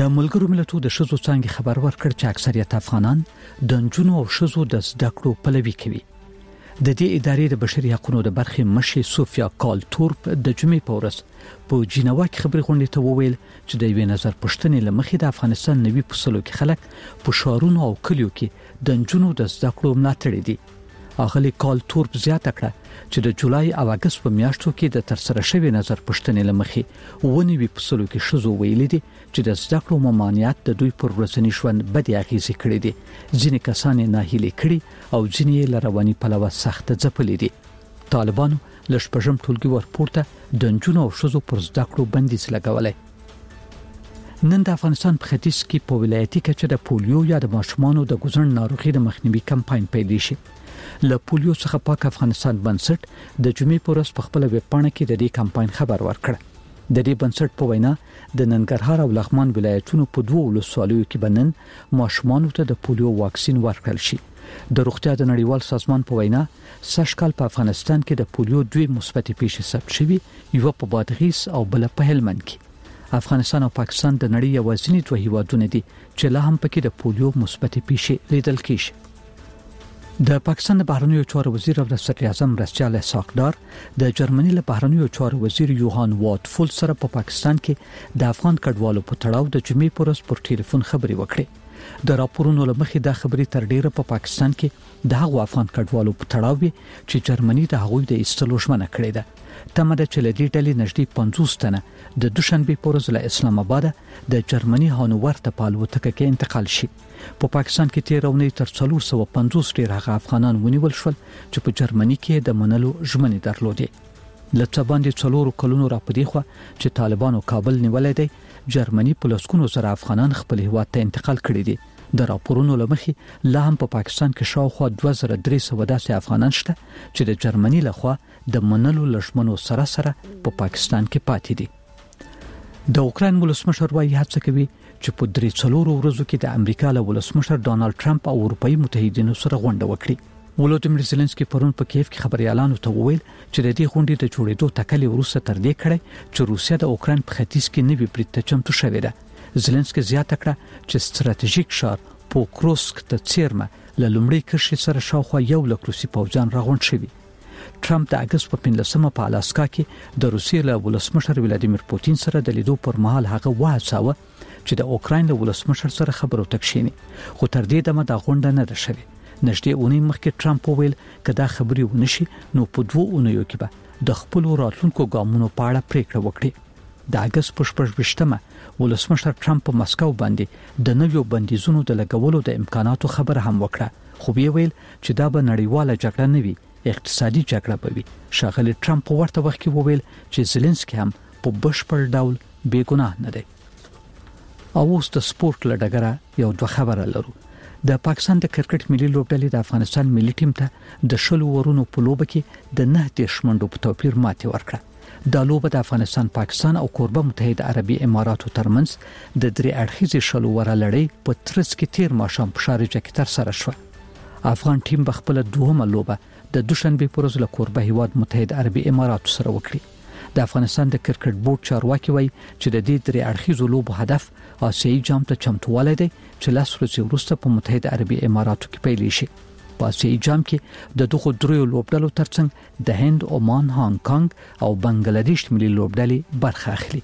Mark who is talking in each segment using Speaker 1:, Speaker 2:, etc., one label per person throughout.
Speaker 1: د ملګرو ملتونو د ښځو څانګې خبر ورکړ چې اکثریت افغانان د نجونو او ښځو د زده کړو پلوي کوي. د دې ادارې د بشري حقوقو د برخې مشر سوفیا کالتورپ د جمعې په ورځ په جنیوا کې خبري غونډې ته وویل چې د یوې نظر پوښتنې لمخې د افغانستان 90% کې خلک په شهرونو او کلیو کې د نجونو د زده کړو ملاتړ دي. اغلی کالتورپ زیاته کړه چې د جولای او اگست په میاشتو کې د ترسره شوی نظر پوښتنې لمخې 90% کې ښځو ویلي دي چې د زده کړو ممانعت د دوی پر ورځني ژوند بد اغیزې کړې دي. ځینې کسان یې ناهیلي کړي او ځینې یې له رواني پلوه سخت ځپلي دي. طالبانو له شپږم ټولګي ورپورته د نجونو او ښځو پر زده کړو بندیز لګولای. نن د افغانستان په ختیځ کې په ولایتي کچه د پولیو یا د ماشومانو د ګوزن ناروغي د مخنیوي کمپاین پیل شي. له پولیو څخه پاک افغانستان بنسټ د جمعې په ورځ په خپل ویب پاڼه کې د دې کمپاین خبر ورکړ. د دې بنسټ په وینا د ننګرهار او لغمان ولایتونو په دوه ولسوالیو کې بنن ماشومانو ته د پولیو واکسین ورکړل شي. د روغتیا د نړیوال سازمان په وینا سږکال په افغانستان کې د پولیو دوه مثبت پیښې ثبت شوي، یو په بادغیس او بل په هلمند کې. افغانستان او پاکستان د نړۍ یوازینی دوه هیوادونه دي چې لا هم پکې د پولیو مثبت پیښې لیدل کیږي. د پاکستان د بهرنیو چارو وزیر او د صدر اعظم مرستیال اسحاقدار د جرمني له بهرنیو چارو وزیر یوهان واتفول سره په پاکستان کې د افغان کډوالو په تړاو د جمعې پر ورځ پر ټلیفون خبرې وکړې. د راپورونو لمخې دا خبرې تر ډیره په پاکستان کې د هغو افغان کډوالو په تړاو چې جرمني د هغوی د ایستلو ژمنه کړې ده. تمه ده چې لدې ډلې نږدې 50 تنه د دوشنبه په ورځ له اسلام آباد د جرمني هانوور ته په الوتکه کې انتقال شي. په پاکستان کې 13 اونۍ تر 450 ډیر هغه افغانان ونیول شول چې په جرمني کې د منلو ژمنې درلودې. لته باندې 4 کلونو را پدې خو چې طالبانو کابل نیولې دی، جرمني په لسکونو سره افغانان خپل هیواد ته انتقال کړي دي. د راپورونو لمخې لا هم په پاکستان کې شاوخوا 2300 داسې افغانان شته چې د جرمني لخوا د منلو لشمنو سره په پاکستان کې پاتې دي. د اوکراین ولسمشر وايي هڅه کوي چې په 3 ورځو کې د امریکا له ولسمشر ډانلډ ټرمپ او اروپאי متحدینو سره غونډه وکړي. ولودیمیر زيلنسکي پرون په کیف کې خبريالانو ته وویل چې د دې غونډې د جوړېدو ټکلې وروسته تر دې کړې چې روسیا د اوکراین په ختیځ کې نوي برید ته چمتو شوې ده. زيلنسکي زیاته کړه چې ستراتیژیک ښار پوکروسک ته چیرمه له لومړۍ کرښې سره شاوخوا 1 لک روسي پوځیان راغونډ شوي. ټرمپ د اگست په 15مه په الاسکا کې د روسیې له ولسمشر ولادیمیر پوتین سره د لیدو پر مهال هغه وهڅاوه چې د اوکراین له ولسمشر سره خبرو تکشینی، خو تر دې دمه د غونډه نه ده شوې. نږدې اونۍ مخکې ټرمپ وویل کدا خبري ونشي نو په 2 اونیو کې به د خپل راتلونکو ګامونو په اړه پریکړه وکړي. د اگست په 28مه ولسمشر ټرمپ په مسکو باندې د نویو بندیزونو د لګولو د امکاناتو خبر هم وکړه، خو بیا ویل چې دا به نړیواله جګړه نه وي، اقتصادي جګړه به وي. ښاغلی ټرمپ ورته وخت کې وویل چې زيلنسکي هم په بشپړ ډول بے ګناه نه دی. او اوس د سپورت لډګره یو دوه خبره لرو. د پاکستان د کرکټ ملي لوبډلې د افغانستان ملي ټیم ته د 10 ورونو په لوبه کې د 9 منډو په توپیر ماتې ورکړه. د لوبه د افغانستان، پاکستان او کوربه متحده عربي اماراتو ترمنځ د 3 اړخیزې شلو وره لړۍ په ترڅ کې 13 ماښام په شارجه کې تر سره شوه. افغان ټیم بخپله دوهمه لوبه د دوشنبه پر ورځ له کوربه هیواد متحده عربي اماراتو سره وکړي. د افغانستان د کرکټ بورډ چارواکي وایي چې د دې 3 اړخیزو لوبو هدف آسیایي جام ته چمتووالی دی چې لاس ورځې وروسته په متحده عربي اماراتو کې پیل شي. په آسیایي جام کې د دغو 3 لوبډلو ترڅنګ د هند، عمان، هانګ کانګ او بنگلاديش ملي لوبډلې برخه اخلي.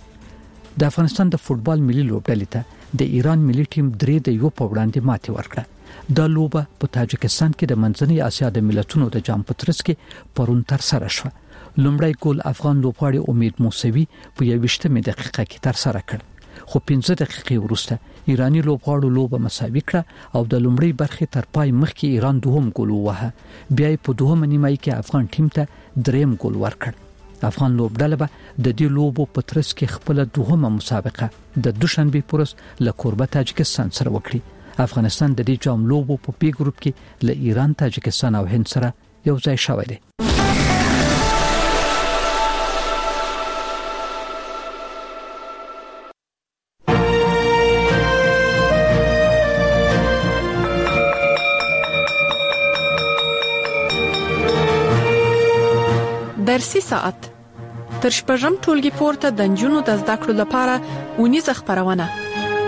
Speaker 1: د افغانستان د فوتبال ملي لوبډلې ته د ایران ملي ټیم 3-1 په وړاندې ماتې ورکړه. د لوبه په تاجکستان کې د منځنۍ اسیا د ملتونو د جام په ترڅ کې پرون تر سره شوه. لومړی ګول افغان لوبغاړي امید موسوي په 21 دقیقه کې تر سره کړ، خو 15 دقیقې وروسته ایرانی لوبغاړو لوبه مساوي کړه او د لومړۍ برخې تر پای مخکې ایران دوهم ګول ووهه. بیا په دوهمه نیمایي کې افغان ټیم ته دریم ګول ورکړ. افغان لوبډله به د دې لوبو په ترڅ کې خپل دوهمه مسابقه د دوشنبه پر ورځ له کوربه تاجکستان سره وکړي. افغانستان د دې جام لوبو په پی ګروپ کې له ایران، تاجکستان او هند سره یو ځای شوی دی.
Speaker 2: درسي ساعت تر شپږم ټولګي پورته د نجونو د زده کړو لپاره ونیزه خبرونه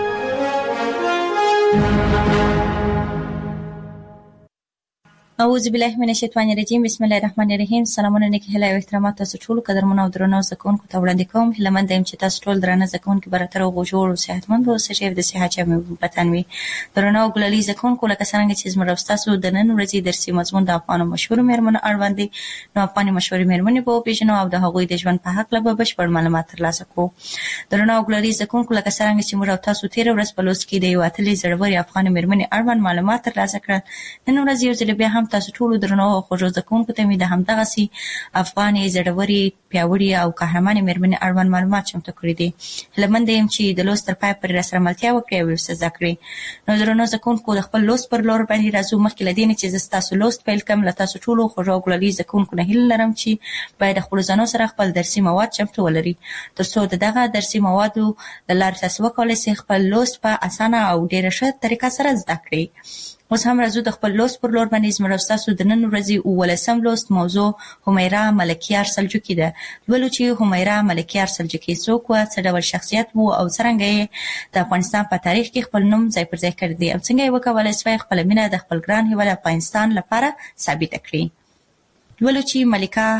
Speaker 2: اعوذ بالله من الشیطان الرجیم. بسم الله الرحمن الرحیم. سلامونه نیکی هیله او احترامات تاسو ټول قدرمن او درنو زکونکو ته وړاندې کوم. هیلمند یم چې تاسو ټول درنه زکونکو براتر او جوړ او صحتمند او سجیب د صحت چمه وطن وي. درنو ګلالي زکونکو لکه څنګه چې زموږ تاسو د نن ورځې درسي مضمون د افغانو مشهور میرمنو اړوند دي. نو افغاني مشهور میرمنې په پیژنو او د هغوی د ژوند په حق له بشپړ معلومات ترلاسه کوو. درنو ګلالي زکونکو لکه څنګه چې موږ تاسو تیر ورځ په لوست کې د یو اتلې زړوري افغاني میرمنې اړوند معلومات ترلاسه کړل. نن ورځ یو ځل بیا هم تاسو ټول درنو او خوږو زکونکو ته مې د همدغه سي افغاني زړوري پیاوړي او قهرماني میرمنې اړوند معلومات چمتو کړی دي. هیلمند یم چې د لوست تر پای پورې راسره ملتیا وکړئ او زده کړئ. نو درنو زکونکو د خپل لوست پر لور باندې راځو. مخکې له دې نه چې تاسو لوست پیل کوم، له تاسو ټولو خوږو ګلالي زکونکو نه هیله لرم چې باید خپل ځانو سره خپل درسي مواد چمتو ولرئ ترڅو دغه درسي موادو د لارې تاسو وکولای شئ خپل لوست په اسانه او ډیره ښه طریقه سره زده کړئ. اوس هم راځو د خپل لوست پر لور باندې. زموږ تاسو د نن ورځې 19 لوست موضوع همیرا ملکیار سلجوقي ده. ولو چې همیرا ملکیار سلجوقي څوک و، څه ډول شخصیت وو او څنګه یې د افغانستان په تاریخ کې خپل نوم ځای پر ځای کړی دی او څنګه یې وکولای شوی خپل مینه د خپل ګران هیواد افغانستان لپاره ثابت کړي. ولو چې ملکه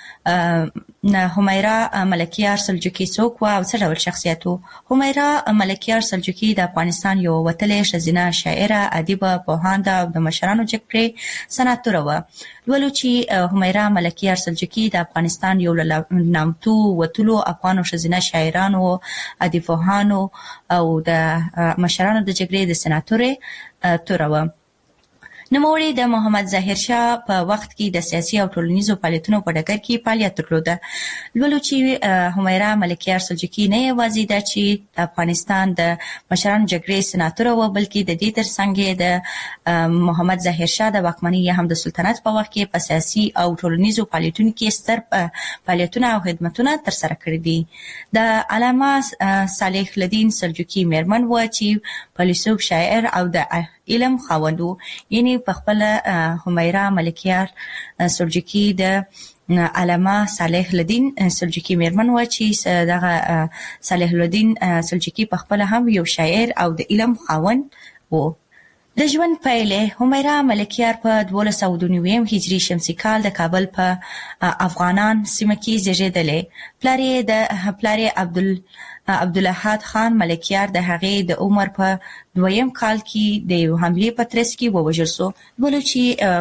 Speaker 2: همیرا ملکیار سلجوقي څوک و او څه ډول شخصیت وو. همیرا ملکیار سلجوقي د افغانستان یو وتلې ښځینه شاعره، ادیبه، پوهانده او د مشرانو جګړې سناتوره وه. ولو چې همیرا ملکیار سلجوقي د افغانستان یو له نامتو وتلو افغانو ښځینه شاعرانو، ادیبانو او د مشرانو د جګړې د سناتورې توره وه. نوموړي د محمد ظاهر شاه په وخت کې د سیاسي او ټولنیزو فعالیتونو په ډګر کې فعالیت درلوده. ولو چې همیرا ملکیار سلجوقي نه یوازې ده چې د افغانستان د مشرانو جګړې سناتوره وه، بلکې د دې ترڅنګ د محمد ظاهر شاه د واکمنۍ یا هم د سلطنت په وخت کې په سیاسي او ټولنیزو فعالیتونو کې ستر فعالیتونه او خدمتونه ترسره کړي دي. د علامه صالح الدین سلجوقي میرمن وه چې فیلسوف، شاعر او د علم خاوند و. یعنی په خپل همیرا ملکیار سلجوقي د علامه صالح الدین سلجوقي میرمن و چې دغه صالح الدین سلجوقي په خپل هم یو شاعر او د علم خاوند و. د ژوند پایله همیرا ملکیار په 1292 هجری شمسي کال د کابل په افغانان سیمه کې زیږیدلې. پلار یې عبدالاحد خان ملکیار د هغې د عمر په 2م کال کې د یو حملې په ترڅ کې ووژل شو. ولو چې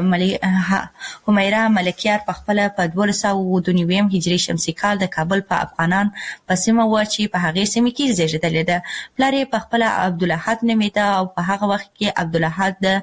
Speaker 2: همیرا ملکیار په خپل په 1292 هجری شمسي کال د کابل په افغانان په سیمه و چې په هغې سیمه کې زیږیدلې ده. پلار یې په خپل عبدالاحد نومیده او په هغه وخت کې عبدالاحد د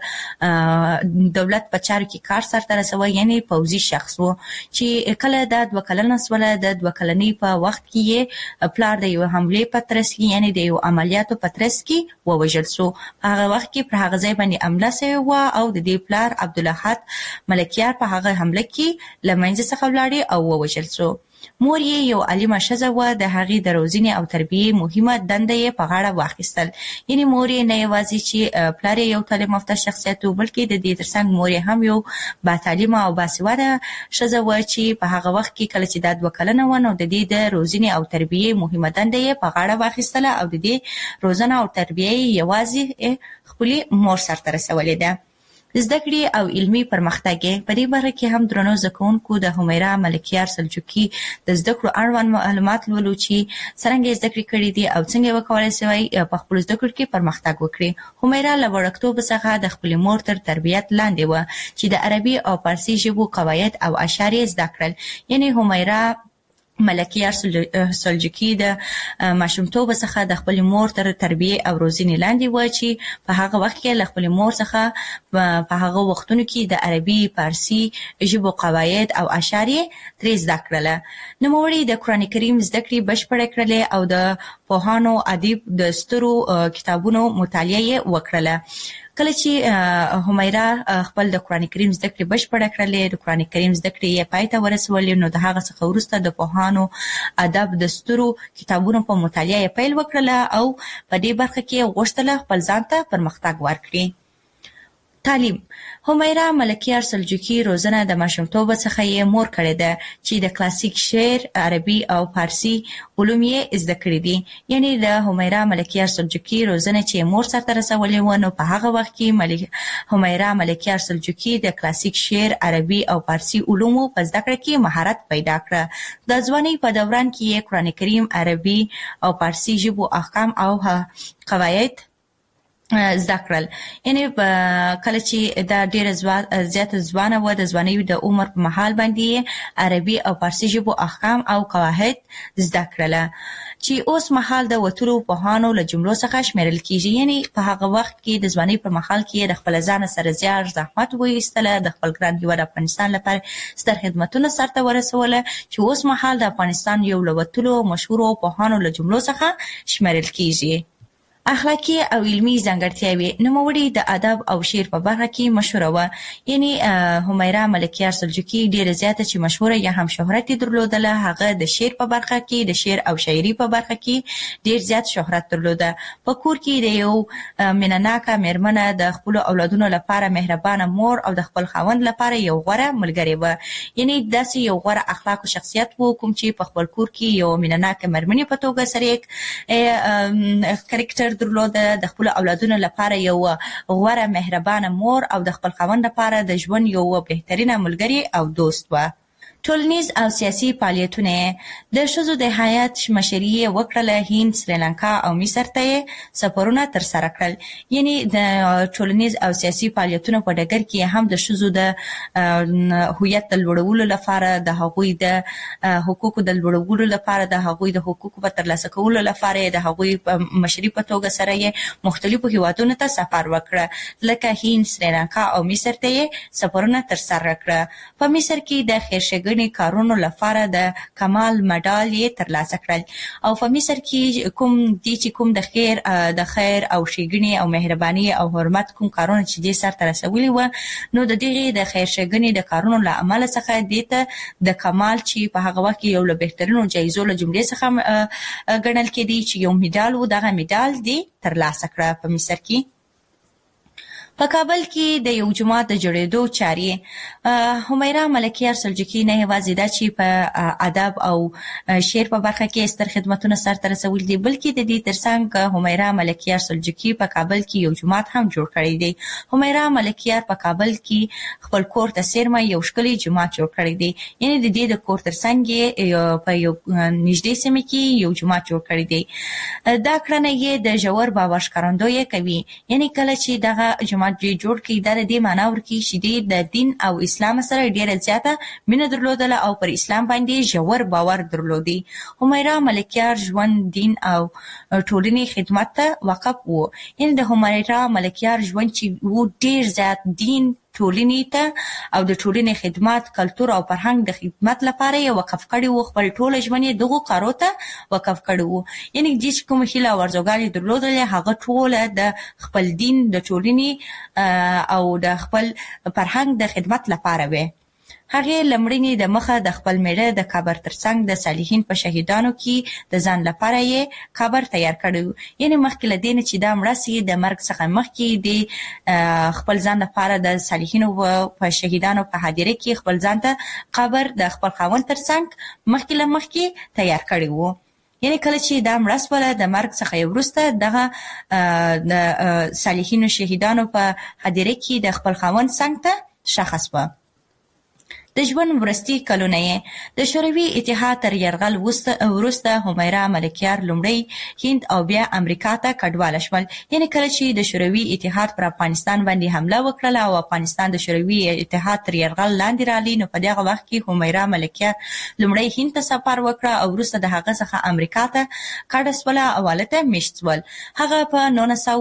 Speaker 2: دولت په چارو کې کار سرته رسوي، یعنی پوځي شخص و چې کله د 2 کلنه سوله د 2 کلنۍ په وخت کې پلار د یو حملې په ترڅ کې، یعنی د یو عملیاتو په ترڅ کې ووژل شو. په هغه وخت کې پر هغه ځای باندې حمله شوې وه او د دې پلار عبدالاحد ملکیار په هغه حمله کې له منځه څخه ولاړې او ووژل شو. مور یې یو عالمه ښځه وه، د هغې د روزنې او تربیې مهمه دنده یې په غاړه واخیستل. یعنی مور یې نه یوازې چې پلار یې یو تعلیم یافته شخصیت و، بلکې د دې ترڅنګ مور یې هم یو باتعلیمه او باسواده ښځه وه چې په هغه وخت کې کله چې دا 2 کلنه وه نو د دې د روزنې او تربیې مهمه دنده یې په غاړه واخیستله او د دې روزنه او تربیه یې یوازې خپلې مور سرته رسولې ده. زده کړې او علمي پرمختګ په دې باره کې هم درنو زکونکو د همیرا ملکیار سلجوقي د زده کړو اړوند معلومات لولو چې څرنګه زده کړې کړې دي او څنګه وکولای شوی په خپل زده کړو کې پرمختګ وکړي. همیرا له وړکتوب څخه د خپل مور تر تربیت لاندې و چې د عربي او فارسي ژبو قواعد او اشعار زده کړل. یعنی همیرا ملکیار سلجوقي د ماشومتوب څخه د خپل مور تر تربیه او روزنې لاندې و چې په هغه وخت کې له خپل مور څخه په هغه وختونو کې د عربي، فارسي ژبو قواعد او اشعار ترې زده کړل. نوموړي د قرآن کریم زده کړې بشپړه کړلې او د پوهانو، ادیب د سترو کتابونو مطالعه وکړله. کله چې همیرا خپل د قرآن کریم زده کړې بشپړه کړلې، د قرآن کریم زده کړې یې پای ته ورسولې، نو د هغه څخه وروسته د پوهانو، ادب د سترو کتابونو په مطالعه یې پیل وکړله او په دې برخه کې غوښتله خپل ځان ته پرمختګ ورکړي. تعلیم. همیرا ملکیار سلجوقي روزنه د ماشومتوب څخه یې مور کړې ده چې د کلاسیک شعر، عربي او فارسی علوم یې زده کړي دي. یعنی د همیرا ملکیار سلجوقي روزنه چې مور سره رسولې و، نو په هغه وخت کې همیرا ملکیار سلجوقي د کلاسیک شعر، عربي او فارسی علوم په زده کړه کې مهارت پیدا کړ. د ځوانۍ په دوران کې یې قرآن کریم، عربي او فارسی ژبو احکام او قواعد زده کړل. یعنی کله چې دا ډیره زیاته ځوانه و، د ځوانۍ د عمر په مهال باندې عربي او فارسی ژبو احکام او قواعد زده کړل چې اوس مهال د وتلو پوهانو له جملو څخه شمیرل کیږي. یعنی په هغه وخت کې د ځوانۍ په مهال کې د خپل ځان سره زیار زحمت وایستله، د خپل ګران هیواد افغانستان لپاره ستر خدمتونه سرته ورسوله چې اوس مهال د افغانستان یو له وتلو مشهورو پوهانو له جملو څخه شمیرل کیږي. اخلاقی او علمی ځانګړتیاوې. نوموړي د ادب او شعر په برخه کې مشهوره و. یعنی همیرا ملکیار سلجوقي ډیره زیاته چې مشهوره یا هم شهرت درلودله، هغه د شعر په برخه کې، د شعر او شاعري په برخه کې ډیر زیات شهرت درلوده. په کور کې د یو مینناکه میرمنه، د خپل اولادونو لپاره مهربانه مور او د خپل خاوند لپاره یو غوره ملګری و. یعنی داسې یو غوره اخلاق او شخصیت و کوم چې په خپل کور کې یو مینناکه میرمنې په توګه سره کریکټر درلوده، د خپل اولادونو لپاره یو غوره مهربانه مور او د خپل خاوند لپاره د ژوند یو بهترینه ملګری او دوست و. ټولنیز او سیاسي فعالیتونه. د ښځو د حیات مشري یې وکړله. هند، سریلانکا او مصر ته سفرونه ترسره کړل. یعنی د ټولنیز او سیاسي فعالیتونو په ډګر کې هم د ښځو د هویت د لوړولو لپاره، د هغوی د حقوقو د لوړولو لپاره، د هغوی د حقوقو په ترلاسه کولو لپاره، د هغوی په مشري په توګه سره یې مختلفو هیوادونو ته سفر وکړه، لکه هند، سریلانکا او مصر ته سفرونه ترسره کړه. په مصر کې د خیرښېګڼې کارونو لپاره د کمال مډال یې ترلاسه کړل. او په مصر کې کوم د خیر او ښېګڼې او مهرباني او حرمت کوم کارونه چې دې سرته رسولي و، نو د دغې د خیر ښېګڼې د کارونو له امله څخه دې ته د کمال چې په هغه وخت کې یو له بهترینو جایزو له جملې څخه ګڼل کېدی چې یو میډال و، دغه میډال دې ترلاسه کړه په مصر کې. په کابل کې د یو جومات د جوړېدو چارې. همیرا ملکیار سلجوقي نه یوازې دا چې په ادب او شعر په برخه کې ستر خدمتونه سرته رسولي دي، بلکې د دې ترڅنګ همیرا ملکیار سلجوقي په کابل کې یو جومات هم جوړ کړی دی. همیرا ملکیار په کابل کې خپل کور ته څیرمه یو ښکلی جومات جوړ کړی دی. یعنی د دې د کور ترڅنګ یې په یو نږدې سیمه کې یو جومات جوړ کړی دی. دا کړنه یې د ژور باور ښکارندویي کوي. یعنی کله چې دغه جومات جوړ کړي، دا د دې معنا ورکوي چې د دین او اسلام سره ډیره زیاته مینه درلودله او پر اسلام باندې ژور باور درلودي. همیرا ملکیار ژوند، دین او ټولنې خدمت ته وقف و. یعنی د همیرا ملکیار ژوند چې و ډیر زیات دین، ټولنې ته او د ټولنې خدمت، کلتور او فرهنګ د خدمت لپاره یې وقف کړی و. خپل ټوله ژوند یې دغو کارو ته وقف کړی و. یعنی چې کومه هیله او ارزوګانې درلودلې، هغه ټوله د خپل دین، د ټولنې او د خپل فرهنګ د خدمت لپاره وې. هغې لمړنې د مخه د خپل میړه د قبر ترڅنګ د صالحین په شهیدانو کې د ځان لپاره یې قبر تیار کړی. یعنی مخکې له دې نه چې دا مړه سي، د مرګ څخه مخکې د خپل ځان لپاره د صالحینو په شهیدانو په حاضرۍ کې خپل ځان ته قبر د خپل خاوند ترڅنګ مخکې له مخکې تیار کړی و. یعنی کله چې دا مړه سوله، د مرګ څخه وروسته دغه د صالحینو شهیدانو په حاضرۍ کې د خپل خاوند څنګ ته ښخ سوه. د ژوند وروستي کلونه یې د شوروي اتحاد تر یرغل وروسته همیرا ملکیار لومړی هند او بیا امریکا ته کډواله شول. یعنی کله چې د شوروي اتحاد پر افغانستان باندې حمله وکړله او افغانستان د شوروي اتحاد تر یرغل لاندې راغلی، نو په دغه وخت کې همیرا ملکیار لومړی هند ته سفر وکړه او وروسته د هغه څخه امریکا ته کډه سوله او هلته میشت سول. هغه په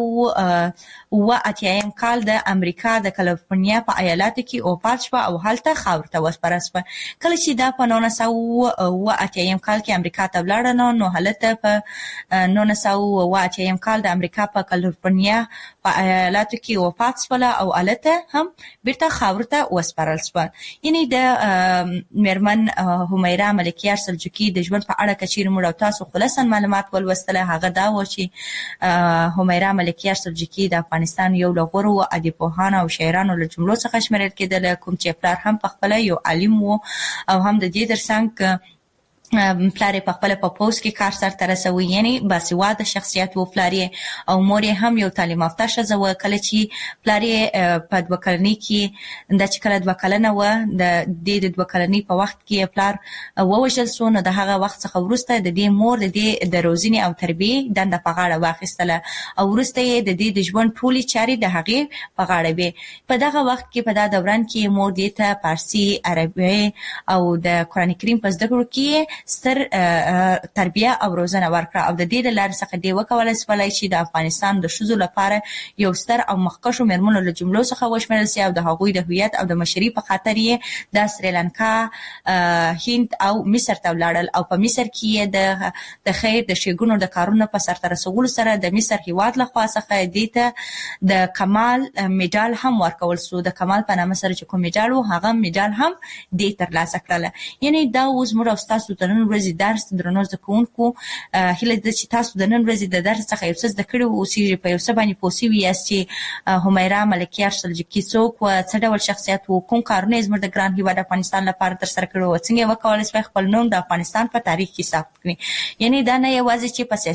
Speaker 2: 1980 کال د امریکا د کالیفورنیا په ایالاتو کې وفات شوه او هلته خاورو ته وسپاره شوه. کله چې دا په 1980 کال کې امریکا ته ولاړه، نو هلته په 1980 کال د امریکا په کالیفورنیا په په ایالاتو کې وفات شول او الته هم بیرته خاورته وسپارل شول. یعنی د میرمن همیرا ملکیار سلجوقي د ژوند په اړه کچیر موږ تاسو خلاصا معلومات ولوستل. هغه دا و چې همیرا ملکیار سلجوقي د افغانستان یو له غوره ادیبانو او شاعرانو له جملو څخه شمیرل کېدل، کوم چې پلار هم په خپل یو عالم و او هم د دې ترڅنګ پلار په خپل په پوس کې کار سره ترسوي، یعنی باسواده شخصیت و پلار او مور هم یو تعلیم یافته ښځه و. کله چې پلار په 2 کلنۍ کې د چې کله 2 کلنه و د 2 کلنۍ په وخت کې پلار ووژل شو، نو د هغه وخت څخه وروسته د دې مور د روزنې او تربیې دنده په غاړه واخیستله او وروسته یې د دې د ژوند ټولې چارې د هغې په غاړه وې. په دغه وخت کې په دا دوران کې مور دې ته فارسي، عربي او د قرآن کریم په زده کړو کې ستر تربیه او روزنه ورکړه او د دې لپاره څخه دی وکولای شولای چې د افغانستان د ښځو لپاره یو ستر او مخکښو میرمنو له جملو څخه وشمېرل شي او د هغوی د هویت او د مشرۍ په خاطر یې د سریلانکا، هند او مصر ته ولاړل او په مصر کې د خیر د ښېګڼو د کارونو په سرته رسولو سره د مصر هیواد له خوا څخه دې ته د کمال میډال هم ورکول شو. د کمال په نامه سره چې کوم میډال و هغه میډال هم دې ترلاسه کړله. یعنی دا اوس موږ او تاسو د نن ورځې درس درنو زده کوونکو هیله ده چې تاسو د نن ورځې د درس څخه یو څه زده کړي اوسئ، په یو څه باندې پوه شوي یاست چې همیرا ملکیار سلجوقي څوک و، څه ډول شخصیت و، کوم کارونه یې زموږ د ګران هیواد افغانستان لپاره ترسره کړي و، څنګه یې وکولای شوی خپل نوم د افغانستان په تاریخ کې ثبت کړي. یعنی دا نه یوازې چې په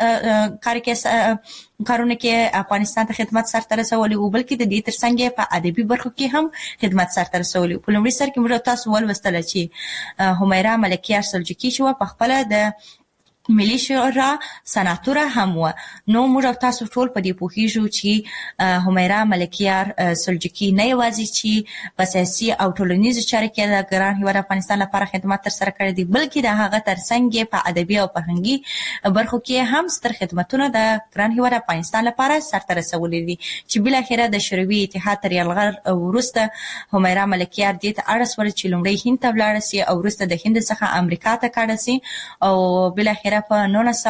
Speaker 2: سیاسي کارونه کې افغانستان ته خدمت سرته رسولي او بلکې د دې ترڅنګ په ادبي برخو کې هم خدمت سرته رسولي. په لومړي سر کې موږ تاسو ولوستل چې همیرا ملکیار سلجوقي چې په خپل د ملي شورا سناتوره هم و. نو موږ تاسو ټول په دې پوهیږو چې همیرا ملکیار سلجوقي نه یوازې چې په سیاسي او ټولنیزو چارو کې د ګران هیواد افغانستان لپاره خدمت ترسره کړی دی، بلکې د هغه ترڅنګ په ادبي او فرهنګي برخو کې هم ستر خدمتونه د ګران هیواد افغانستان لپاره سرته رسولي دي چې بل اخره د شوروي اتحاد تر یرغل وروسته همیرا ملکیار دې ته اړ شول چې لومړی هند ته ولاړه شي او وروسته د هند څخه امریکا ته کډه شي او بل اخره په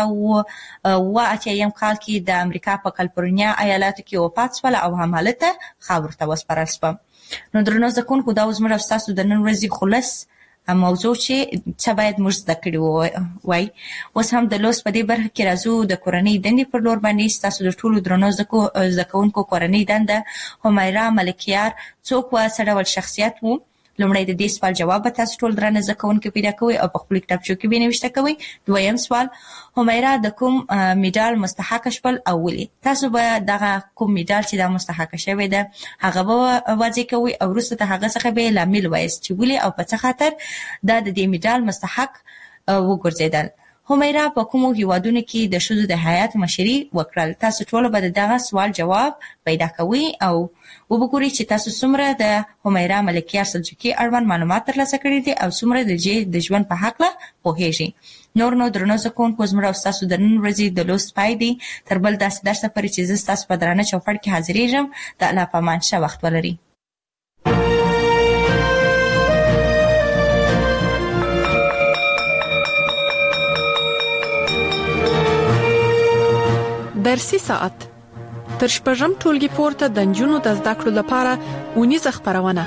Speaker 2: 1980 کال کې د امریکا په کالیفورنیا ایالاتو کې وفات شول او هم هلته خاورو ته وسپارل شول. نو درنو زده کوونکو دا اوس موږ ستاسو د نن ورځې خلاص موضوع چې څه باید موږ زده کړي وای. اوس هم د لوست په دې برخه کې راځو د کورنۍ دندې پر لور باندې. ستاسو د ټولو درنو زده کوونکو کورنۍ دنده همیرا ملکیار څوک و، څه ډول شخصیت و؟ لومړی د دې سوال جواب به تاسو ټول درنه زده کوونکي پیدا کوئ او په خپل کتابچو کې به نوشته کوئ. دویم سوال، همیرا د کوم میډال مستحق شول او ولې؟ تاسو به دغه کوم میډال چې دا مستحق شوی ده هغه به واضح کوئ او وروسته د هغه څخه به لامل وایست چې ولې او په څه خاطر دا د دې میډال مستحق وګرځیدل. همیرا په کومو هیوادونو کې د ښځو د حیات مشري وکړل؟ تاسو ټول به دغه سوال جواب پیدا کوئ او وګورئ چې تاسو څومره د همیرا ملکیار سلجوقي اړوند معلومات ترلاسه کړي دي او څومره د ژوند په هکله پوهیږئ. نور نو درنو زده کوونکو زموږ او ستاسو د نن ورځې د لوست پای دی. تر بل داسې درسه پورې چې زه ستاسو په درانه چوپړ کې حاضرېږم. د الله په امان ښه وخت ولرئ.
Speaker 3: درسي ساعت تر شپږم ټولګي پورته د نجونو د زده کړو لپاره ونیزه خبرونه.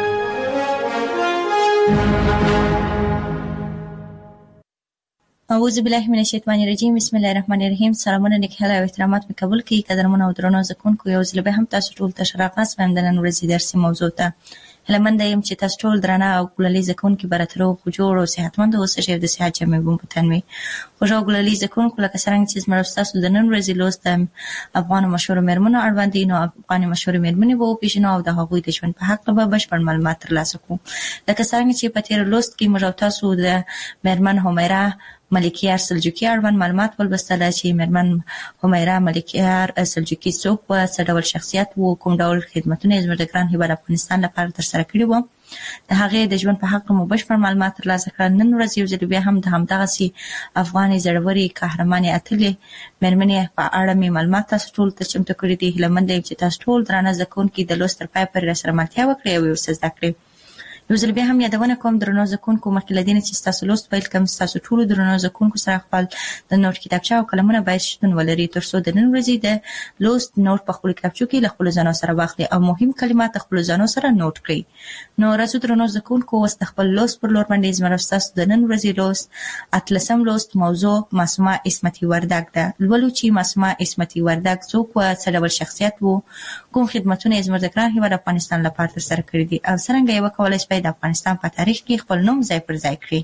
Speaker 2: اعوذ بالله من الشیطان الرجیم. بسم الله الرحمن الرحیم. سلامونه نیکهاله او احترامات مې قبول کړئ. قدرمن او درنو زده کوونکو، یو ځل به هم تاسو ټول ته ښه راغلاست وایم د نن ورځې درسي موضوع ته. هیله منده یم چې تاسو ټول درانه او ګلالي زده کوونکي به راته روغ جوړ او صحتمند اوسئ او د صحت جامې به مو په تن وي. خوږ او ګلالي زده کوونکو، لکه څرنګه چې زموږ ستاسو د نن ورځې لوست د افغانو مشهورو میرمنو اړوند دی، نو افغاني مشهورې میرمنې به وپېژنو او د هغوی د ژوند په هکله به بشپړ معلومات ترلاسه کړو. لکه څرنګه چې په تېر لوست کې موږ او تاسو د میرمن همیرا ملکیار سلجوقي اړوند معلومات ولوستل چې میرمن همیرا ملکیار سلجوقي څوک و، څه ډول شخصیت و، کوم ډول خدمتونه یې زموږ د ګران هیواد افغانستان لپاره ترسره کړي وو. د هغې د ژوند په هکله مو بشپړ معلومات ترلاسه کړل. نن ورځ یو ځل بیا هم د همدغسې افغانې زړورې قهرمانې اتلې میرمنې په اړه مې معلومات تاسو ټول ته چمتو کړي دي. هیله منده یم چې تاسو ټول درانه زده کوونکي د لوست تر پایه پورې راسره ملتیا وکړئ او یو څه زده کړئ. یو ځل بیا هم یادونه کوم درنو زکونکو مخکې لدین چې تاسو لوست پیل کوم تاسو ټول درنو زکونکو سره خپل د نوٹ کتابچه او قلمونه باید شتون ولري ترڅو د نن ورځې د لوست نوٹ په خپل کتابچو کې له خپل ځانو سره واخلي او مهم کلمات خپل ځانو سره نوٹ کړئ. نو راځو درنو زکونکو واست خپل لوست پر لور باندې زموږ تاسو د نن ورځې لوست اتلسم لوست موضوع معصومه عصمتي وردګ ده. لولو چې معصومه عصمتي وردګ څوک و، څه ډول شخصیت وو، کوم خدمتونه زموږ د ګران هیواد افغانستان لپاره ترسره کړی دي او څنګه یو کولای شي د افغانستان په تاریخ کې خپل نوم ځای پر ځای کړي.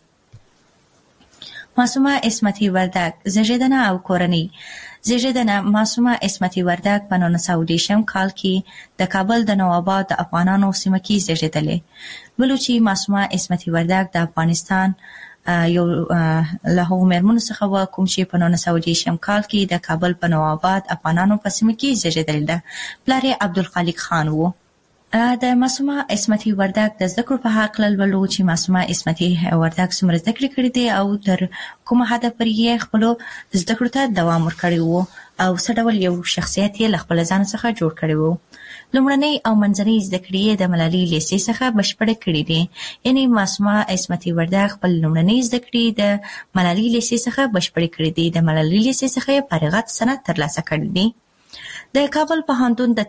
Speaker 2: معصومه عصمتي وردګ زیږیدنه او کورنۍ. زیږیدنه معصومه عصمتي وردګ په 1910 کال کې د کابل د نوآباد د افغانانو سیمه کې زیږیدلې. ولو چې معصومه عصمتي وردګ د افغانستان یو له هغو مېرمنو څخه و کوم چې په 1910 کال کې د کابل په نوآباد افغانانو په سیمه کې زیږیدل ده. پلار یې عبدالخالق خان و. د معصومه عصمتي وردګ د ذکر په حق لولو چې معصومه عصمتي وردګ څومره زده کړې کړې دي او تر کومه حده پورې یې خپل زده کړو ته دوام ورکړی و او څه ډول یو شخصیت یې له خپل ځان څخه جوړ کړی و. لومړنۍ او منځنۍ زده کړې د ملالۍ لیسې څخه بشپړې کړې دي. یعنی معصومه عصمتي وردګ خپل لومړنۍ زده کړې د ملالۍ لیسې څخه بشپړې کړې دي. د ملالۍ لیسې څخه یې فارغت سند ترلاسه کړی دی. د کابل پوهنتون د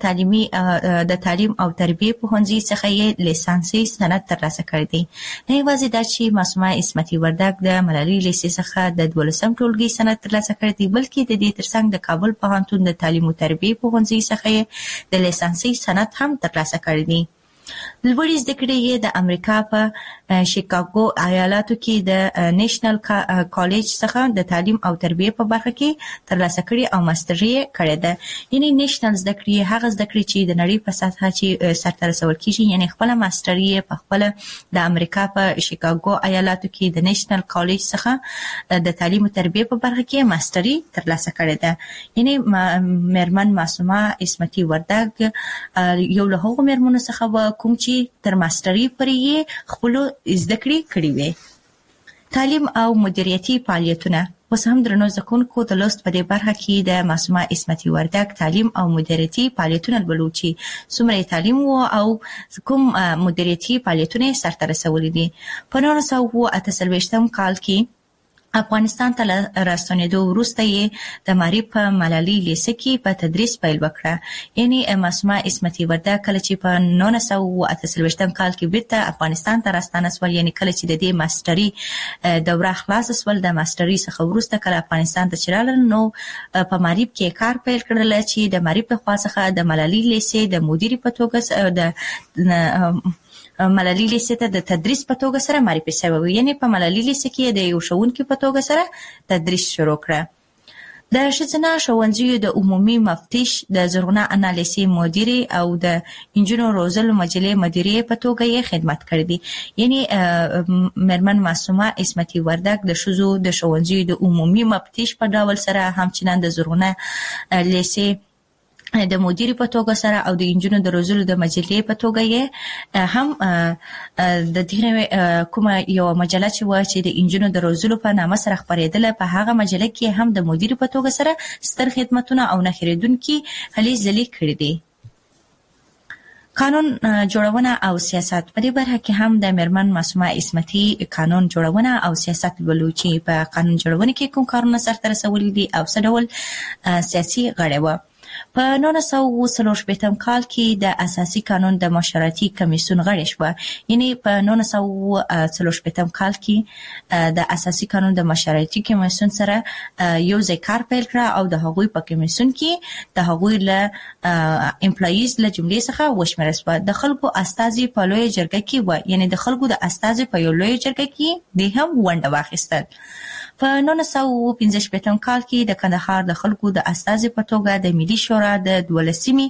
Speaker 2: تعلیم او تربیه پوهنځي څخه یې لیسانسي سند ترلاسه کړی دی. نه یوازې دا چې معصومه عصمتي وردګ د ملالۍ لیسې څخه د 12 ټولګي سند ترلاسه کړی دی، بلکې د دې ترڅنګ د کابل پوهنتون د تعلیم او تربیه پوهنځي څخه یې د لیسانسي سند هم ترلاسه کړی دی. لوړې زده کړې یې د امریکا په شیکاګو ایالاتو کې د نېشنل کالج څخه د تعلیم او تربیه په برخه کې ترلاسه کړې او ماستري یې کړې ده. یعنی نېشنل زده کړې هغه زده کړې چې د نړۍ په سطحه چې سرته رسول کیږي، یعنی خپل ماستري یې په خپل د امریکا په شیکاګو ایالاتو کې د نېشنل کالج څخه د تعلیم او تربیه په برخه کې ماستري ترلاسه کړې ده. یعنی مېرمن معصومه عصمتي وردګ یو له هغو مېرمنو څخه کوم چې تر ماستري پورې خپل زده کړې کړې وي. تعلیم او مدیریتي فعالیتونه. اوس هم درنو زکونکو د لوست په دې برخه کې د معصومه عصمتي وردګ تعلیم او مدیریتي فعالیتونه لولو چې څومره تعلیم وو او کوم مدیریتي فعالیتونه سرته رسولي دي. په 1948 کال کې افغانستان ته راستنېدو وروسته یې د معارف په ملالۍ لیسه کې په تدریس پیل وکړه. یعنی معصومه عصمتي وردګ کله چې په 1948 کال کې بیرته افغانستان ته راستانه سول، یعنی کله چې د دې ماستري دوره خلاص سول، د ماستري څخه وروسته کله افغانستان ته چرال نو په معارف کې کار پیل کړل چې د معارف له خوا څخه د ملالۍ لیسه د مدیر په توګه د ملالۍ لیسه ته د تدریس په توګه سره معرفي شوی. یعنی په ملالۍ لیسه کې د یو ښوونکي په توګه سره تدریس شروع کړه. د ښځینه ښوونځیو د عمومي مفتش، د زرغونه انا لیسې مدیرې او د انجونو روزلو مجلې مدیرې په توګه یې خدمت کړی دی. یعنی مېرمن معصومه عصمتي وردګ د ښځو د ښوونځیو د عمومي مفتش په ډول سره همچنان د زرغونه لیسې د مدیر په توګه سره او د انجونو د روزلو د مجلې په توګه یې هم د دې کومه یو مجله چې و چې د انجونو د روزلو په نامه سره خپرېدله، په هغه مجله کې هم د مدیر په توګه سره ستر خدمتونه او نه هېرېدونکي هلې ځلې کړي دي. قانون جوړونه او سیاست. په دې برخه کې هم د مېرمن معصومه عصمتي قانون جوړونه او سیاست لولو چې په قانون جوړونه کې کوم کارونه سرته رسولي دي او څه ډول سیاسي غړې وه. په 1940 کال کې د اساسي قانون د مشورتي کمیسیون غړې شوه. یعنی په 1940 کال کې د اساسي قانون د مشورتي کمیسیون سره یو ځای کار پیل کړ او د هغوی په کمیسیون کې د هغوی له امپلایز له جملې څخه وشمېرل شوه. د خلکو استازي په لویه جرګه کې و، یعنی د خلکو د استازي په یو لویه جرګه کې د هم ونډه واخیستل. په 1945 کال کې د کندهار د خلکو د استازي په توګه د ملي شورا د 12مې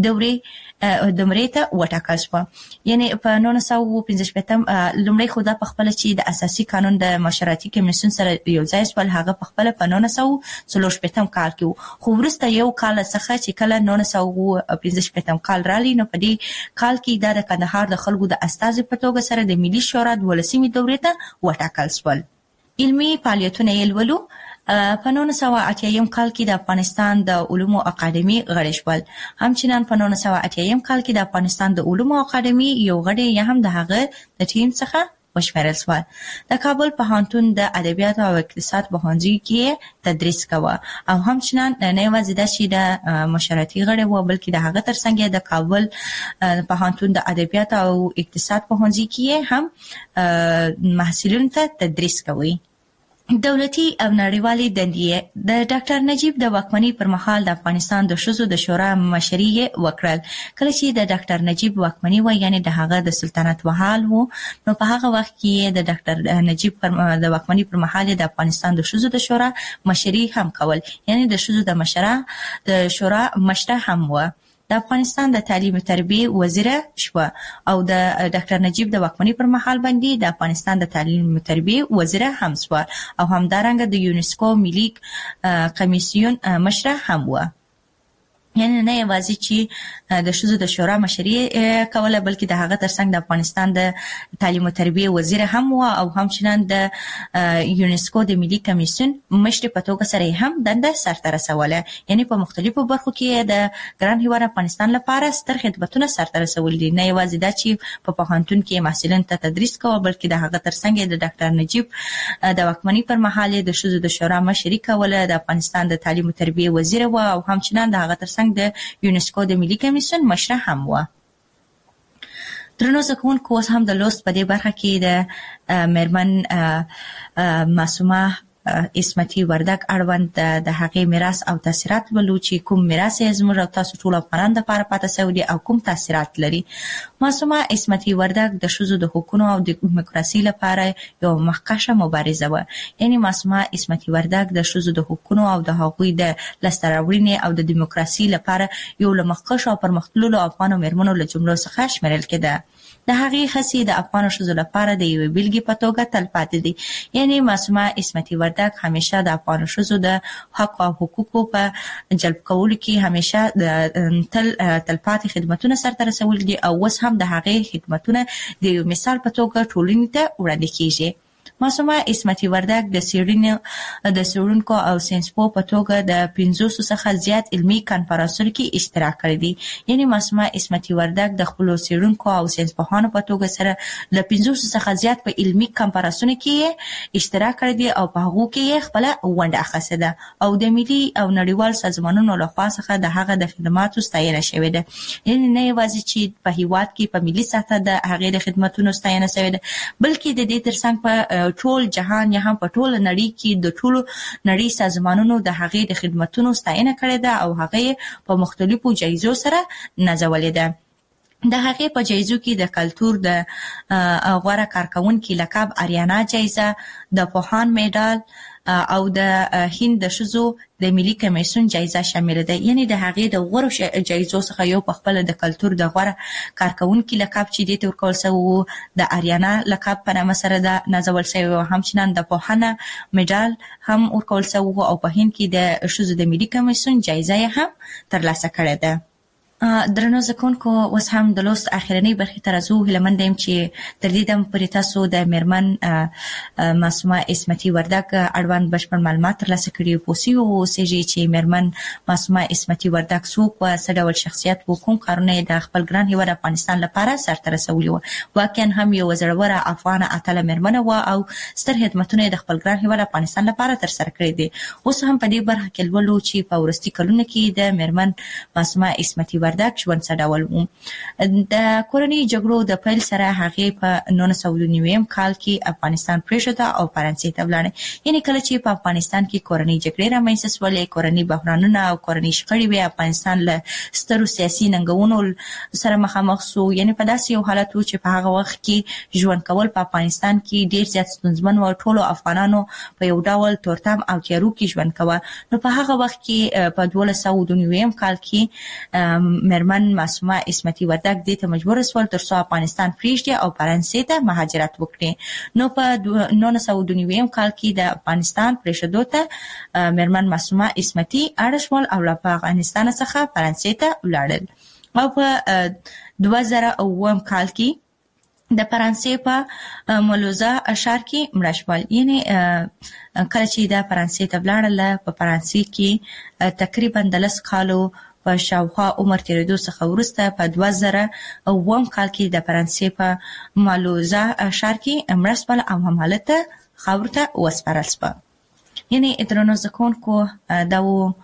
Speaker 2: دورې ته وټاکل شوه. یعنی په 1945 لومړی خو دا په خپله چې د اساسي قانون د مشورتي کمیسیون سره یو ځای شول، هغه په خپله په 1940 کال کې و. خو وروسته یو کال څخه چې کله 1945 کال رالی، نو په دې کال کې دا د کندهار د خلکو د استازي په توګه سره د ملي شورا 12مې دورې ته وټاکل شول. علمي فعالیتونه یې لولو. په 1980 کال کې د افغانستان د علومو اکاډمي غړي شول. همچنان په 1980 کال کې د افغانستان د علومو اکاډمي یو غړی هم د هغه د ټیم څخه وشمېرل شو. د کابل پوهنتون د ادبیات او اقتصاد پوهنځي کې تدریس کاوه او همچنان نه یوازې د شي د مشرتي غړي و بلکې د هغه ترڅنګ د کابل پوهنتون د ادبیات او اقتصاد پوهنځي کې هم محصلینو ته تدریس کوي. دولتي او نړیوالي دندې د ډاکټر نجیب د واکمنۍ پر مهال د افغانستان د ښځو د شورا مشري وکړل. کله چې د ډاکټر نجیب واکمنۍ و یعنی د هغه د سلطنت وحال وو، نو په هغه وخت کې د ډاکټر نجیب د واکمنۍ پر مهال د افغانستان د ښځو د شورا مشري هم کول، یعنی د ښځو د شورا مشره هم و. د افغانستان د تعلیم او تربیه وزیر شو او د ډاکټر نجیب د واکمنۍ پر مهال باندې د افغانستان د تعلیم او تربیه وزیر هم شو او همدارنګه د یونسکو ملي کمیسیون مشره هم و. یعنی نه یوازې چې د ښځو د شورا مشري کوله بلکې د هغه ترڅنګ د افغانستان د تعلیم او تربیه وزیر هم و او همچنان د یونسکو د ملي کمیسیون مشر په توګه سره هم دنده سرته رسوله. یعنی په مختلفو برخو کې د ګران هیواد افغانستان لپاره ستر خدمتونه سرته رسول دي. نه یوازې دا چې په پوهنتون کې محصلین ته تدریس کوي بلکې د هغه ترڅنګ د ډاکټر نجیب د واکمنۍ پر مهال د ښځو د شورا مشري کوله، د افغانستان د تعلیم او تربیه وزیر و او همچنان د هغه ترڅنګ د یونسکو د ملي کمیسیون مشره هم و. درنو زکونکو اوس هم د لوست په دې برخه کې د میرمن معصومه اسمتي وردګ اړوند د هغې میراث او تاثیرات ولو چې کوم میراث یې زموږ او تاسو ټول افغانان لپاره پاتې شوی دی او کوم تاثیرات لري. معصومه اسمتي وردګ د ښځو د حقوقو او د دیموکراسي لپاره یو مخکشه مبارزه و. یعنی معصومه اسمتي وردګ د ښځو د حقوقو او د هغوی د لاسته راوړنې او د دیموکراسي لپاره یو له مخکښو او پرمختللو افغانو میرمنو له جملو څخه شمیرل کېده. د هغې هڅې د افغان ښځو لپاره د یوې بیلګې په توګه تلپاتې دي. یعنی معصومه اسمتي وردګ همیشه د افغان ښځو د حق او حقوقو په جلب کولو کې همیشه تلپاتې خدمتونه سرته رسول دي او اوس هم د هغې خدمتونه د یو مثال په توګه ټولنې ته وړاندې کیږي. معصومه اسمتي وردګ د څېړونکو او ساینسپوه په توګه د 500 څخه زیات علمي کانفرانسونو کې اشتراک کړی دی. یعنی معصومه اسمتي وردګ د خپلو څېړونکو او ساینسپوهانو په توګه سره له 500 څخه زیات په علمي کانفرانسونو کې اشتراک کړی دی او په هغو کې خپله ونډه اخیستې ده او د ملي او نړیوال سازمانونو لخوا څخه د هغه د خدماتو ستاینه شوې ده. یعنی نه یوازې چې په هیواد کې په ملي سطحه د هغې د خدماتونو ستاینه شوې ده بلکې د دې ترڅنګ په ټول جهان یا هم په ټول نړۍ کې د ټولو نړۍ سازمانونو د هغې د خدماتونو ستاینه کړې ده او هغې په مختلفو جایزو سره نازولې ده. د هغې په جایزو کې د کلتور د غوره کارکونکي لقب اریانا جایزه، د پوهان میډال او د هند د ښځو د ملي کمیسیون جایزه شامل ده. یعنی د هغې د غوره جایزو څخه یو په خپل د کلتور د غوره کارکونکي لقب چې دې ته ورکول شوی د اریانا لقب په نامه سره ده نازول شوی او همچنان د پوهانه میډال هم ورکول شوی او په هند کې د ښځو د ملي کمیسیون جایزه هم ترلاسه کړې ده. درنو زکونکو اوس هم د لوست اخرنۍ برخې ته راځو. هیله یم چې تر دې دمه پورې تاسو د میرمن معصومه اسمتي وردګ اړوند بشپړ معلومات ترلاسه کړي پوه شوي اوسئ چې میرمن معصومه اسمتي وردګ څوک وه، څه ډول شخصیت و، کوم کارونه یې د خپل ګران هیواد افغانستان لپاره سرته رسولي وه. واقعا هم یو زړوره افغانه اتله میرمنه وه او ستر خدمتونه یې د خپل ګران هیواد افغانستان لپاره ترسره کړي دي. اوس هم په دې برخه کې لولو چې په وروستي کلونو کې د میرمن معصومه اسمتي وردګ ژوند څه ډول و. د کورنۍ جګړو د پیل سره هغې په 1999 کال کې افغانستان پرېښوده او فرانسې ته ولاړه. یعنی کله چې په افغانستان کې کورنۍ جګړې رامنځته شولې، کورنۍ بحرانونه او کورنۍ شخړې وې، افغانستان له سترو سیاسي ننګونو سره مخامخ شو. یعنی په داسې یو حالت و چې په هغه وخت کې ژوند کول په افغانستان کې ډېر زیات ستونزمن و. ټولو افغانانو په یو ډول تورتم او تیارو کې ژوند کوه. نو په هغه وخت کې په 1299 کال کې میرمن معصومه اسمتي وردګ دې ته مجبور شول تر څو افغانستان پرېږدي او فرانسې ته مهاجرت وکړي. نو په 1999 کال کې د افغانستان پرېښودو ته میرمن معصومه اسمتي اړ شول او له افغانستان څخه فرانسې ته ولاړل. او په 2009 کال کې د فرانسې په مولوزا ښار کې مړه شول. یعنی کله چې د فرانسې ته ولاړل په فرانسې کې تقریبا 10 کالو په شاوخوا عمر تیریدو څخه وروسته په 2009 کال کې د فرانسې په مولوزا ښار کې مړه شول او همالته خاور ته وسپارل شول. یعنی درنو زکونکو دا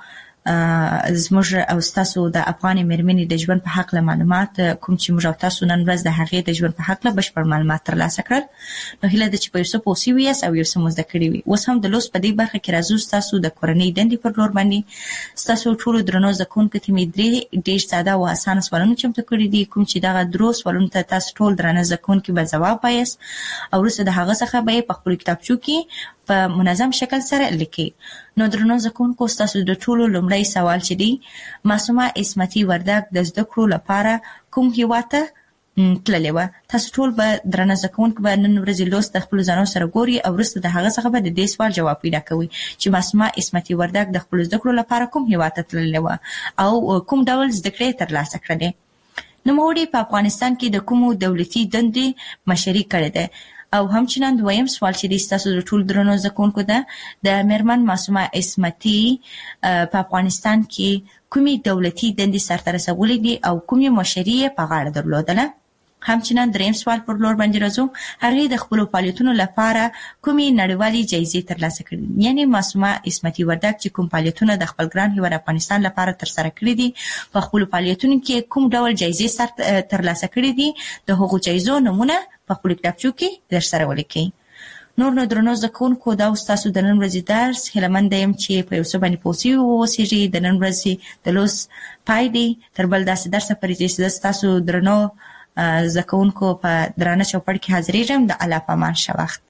Speaker 2: زموږ او تاسو د افغان مېرمنې د ژوند په حق له معلومات کوم چې موږ او تاسو نن ورځ د هغې د ژوند په حق له بشپړ معلومات ترلاسه کړل. نو هیله ده چې په یو څه پوه شوي یاست او یو څه مو زده کړي وي. اوس هم د لوست په دې برخه کې راځو ستاسو د کورنۍ دندې پر لور باندې. ستاسو ټولو درنو زده کوونکو ته مې ډېر ساده او اسانه سوالونه چمتو کړي دي، کوم چې دغه درو سوالونو ته تاسو ټول درنه زده کوونکي به ځواب وایاست او وروسته د هغه څخه به په خپل کتابچو کې په منظم شکل سره لیکي. نو درنو زده کوونکو ستاسو د ټولو لومړی سوال چې دی، معصومه عصمتي وردګ د زده کړو لپاره کوم هیواد ته تللې وه؟ تاسو ټول به درنه زده کوونکو به نن ورځې لوست د خپلو ځانو سره ګوري او وروسته د هغه څخه به د دې سوال جواب پیدا کوئ چې معصومه عصمتي وردګ د خپلو زده کړو لپاره کوم هیواد ته تللې وه او کوم ډول زده کړې ترلاسه کړې. نوموړې په افغانستان کې د کومو دولتي دندې مشري کړې ده؟ او همچنان دویم سوال چې د تاسو د ټول درنو زده کوونکو ده، د میرمن معصومه عصمتي په افغانستان کې کومې دولتي دندې سرته رسولې دي او کومې مشري په غاړه درلودله؟ همچنان دریم سوال پر لور باندې راځو، هغې د خپلو فعالیتونو لپاره کومې نړیوالې جایزې ترلاسه کړې؟ یعنی معصومه عصمتي وردګ چې کوم فعالیتونه د خپل ګران هیواد افغانستان لپاره ترسره کړي دي، په خپلو فعالیتونو کې کوم ډول جایزې ترلاسه کړي دي، د هغو جایزو نمونه په خپل کتابچو کې درسره ولیکئ. نور نو درنو زده کوونکو، دا ستاسو د نن ورځې درس. هیله یم چې په یو څه باندې پوه شوي واوسېږئ. د نن ورځې د لوست پای دی. تر بل داسې درسه پورې چې زه ستاسو درنو زده کوونکو په درانه چوپړ کې حاضرېږم. د الله په امان ښه وخت.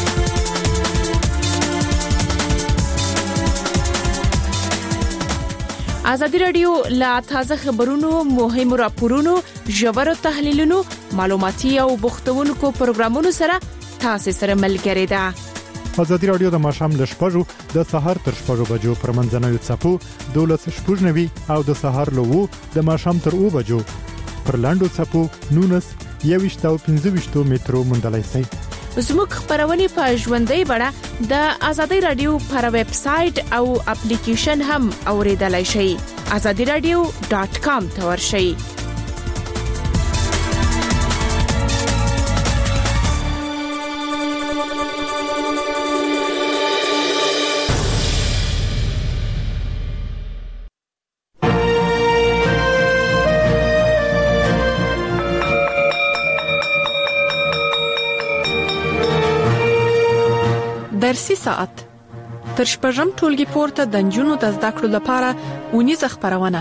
Speaker 3: ازادي رادیو لا تازه خبرونو، مهمو راپورونو، ژورو تحلیلونو، معلوماتي او بوختونکو پروګرامونو سره تاسو سره ملګری ده.
Speaker 4: ازادي رادیو د ماښام ل 6:00 د سهار تر 6:00 بجو پر منځنوي څپو 12:90 او د سهار له 2 د ماښام تر 2 بجو پر لاندو څپو 19 او 25 مترو مندلای شي.
Speaker 3: زموږ خبرونه په ژوندۍ بڼه د ازادي رادیو پر ویب سټ او اپلیکیشن هم اوریدلای شئ. azadiradio.com ته ورشئ. درسي ساعت تر شپږم ټولګي پورته د نجونو د زده کړو لپاره اونیزه خبرونه.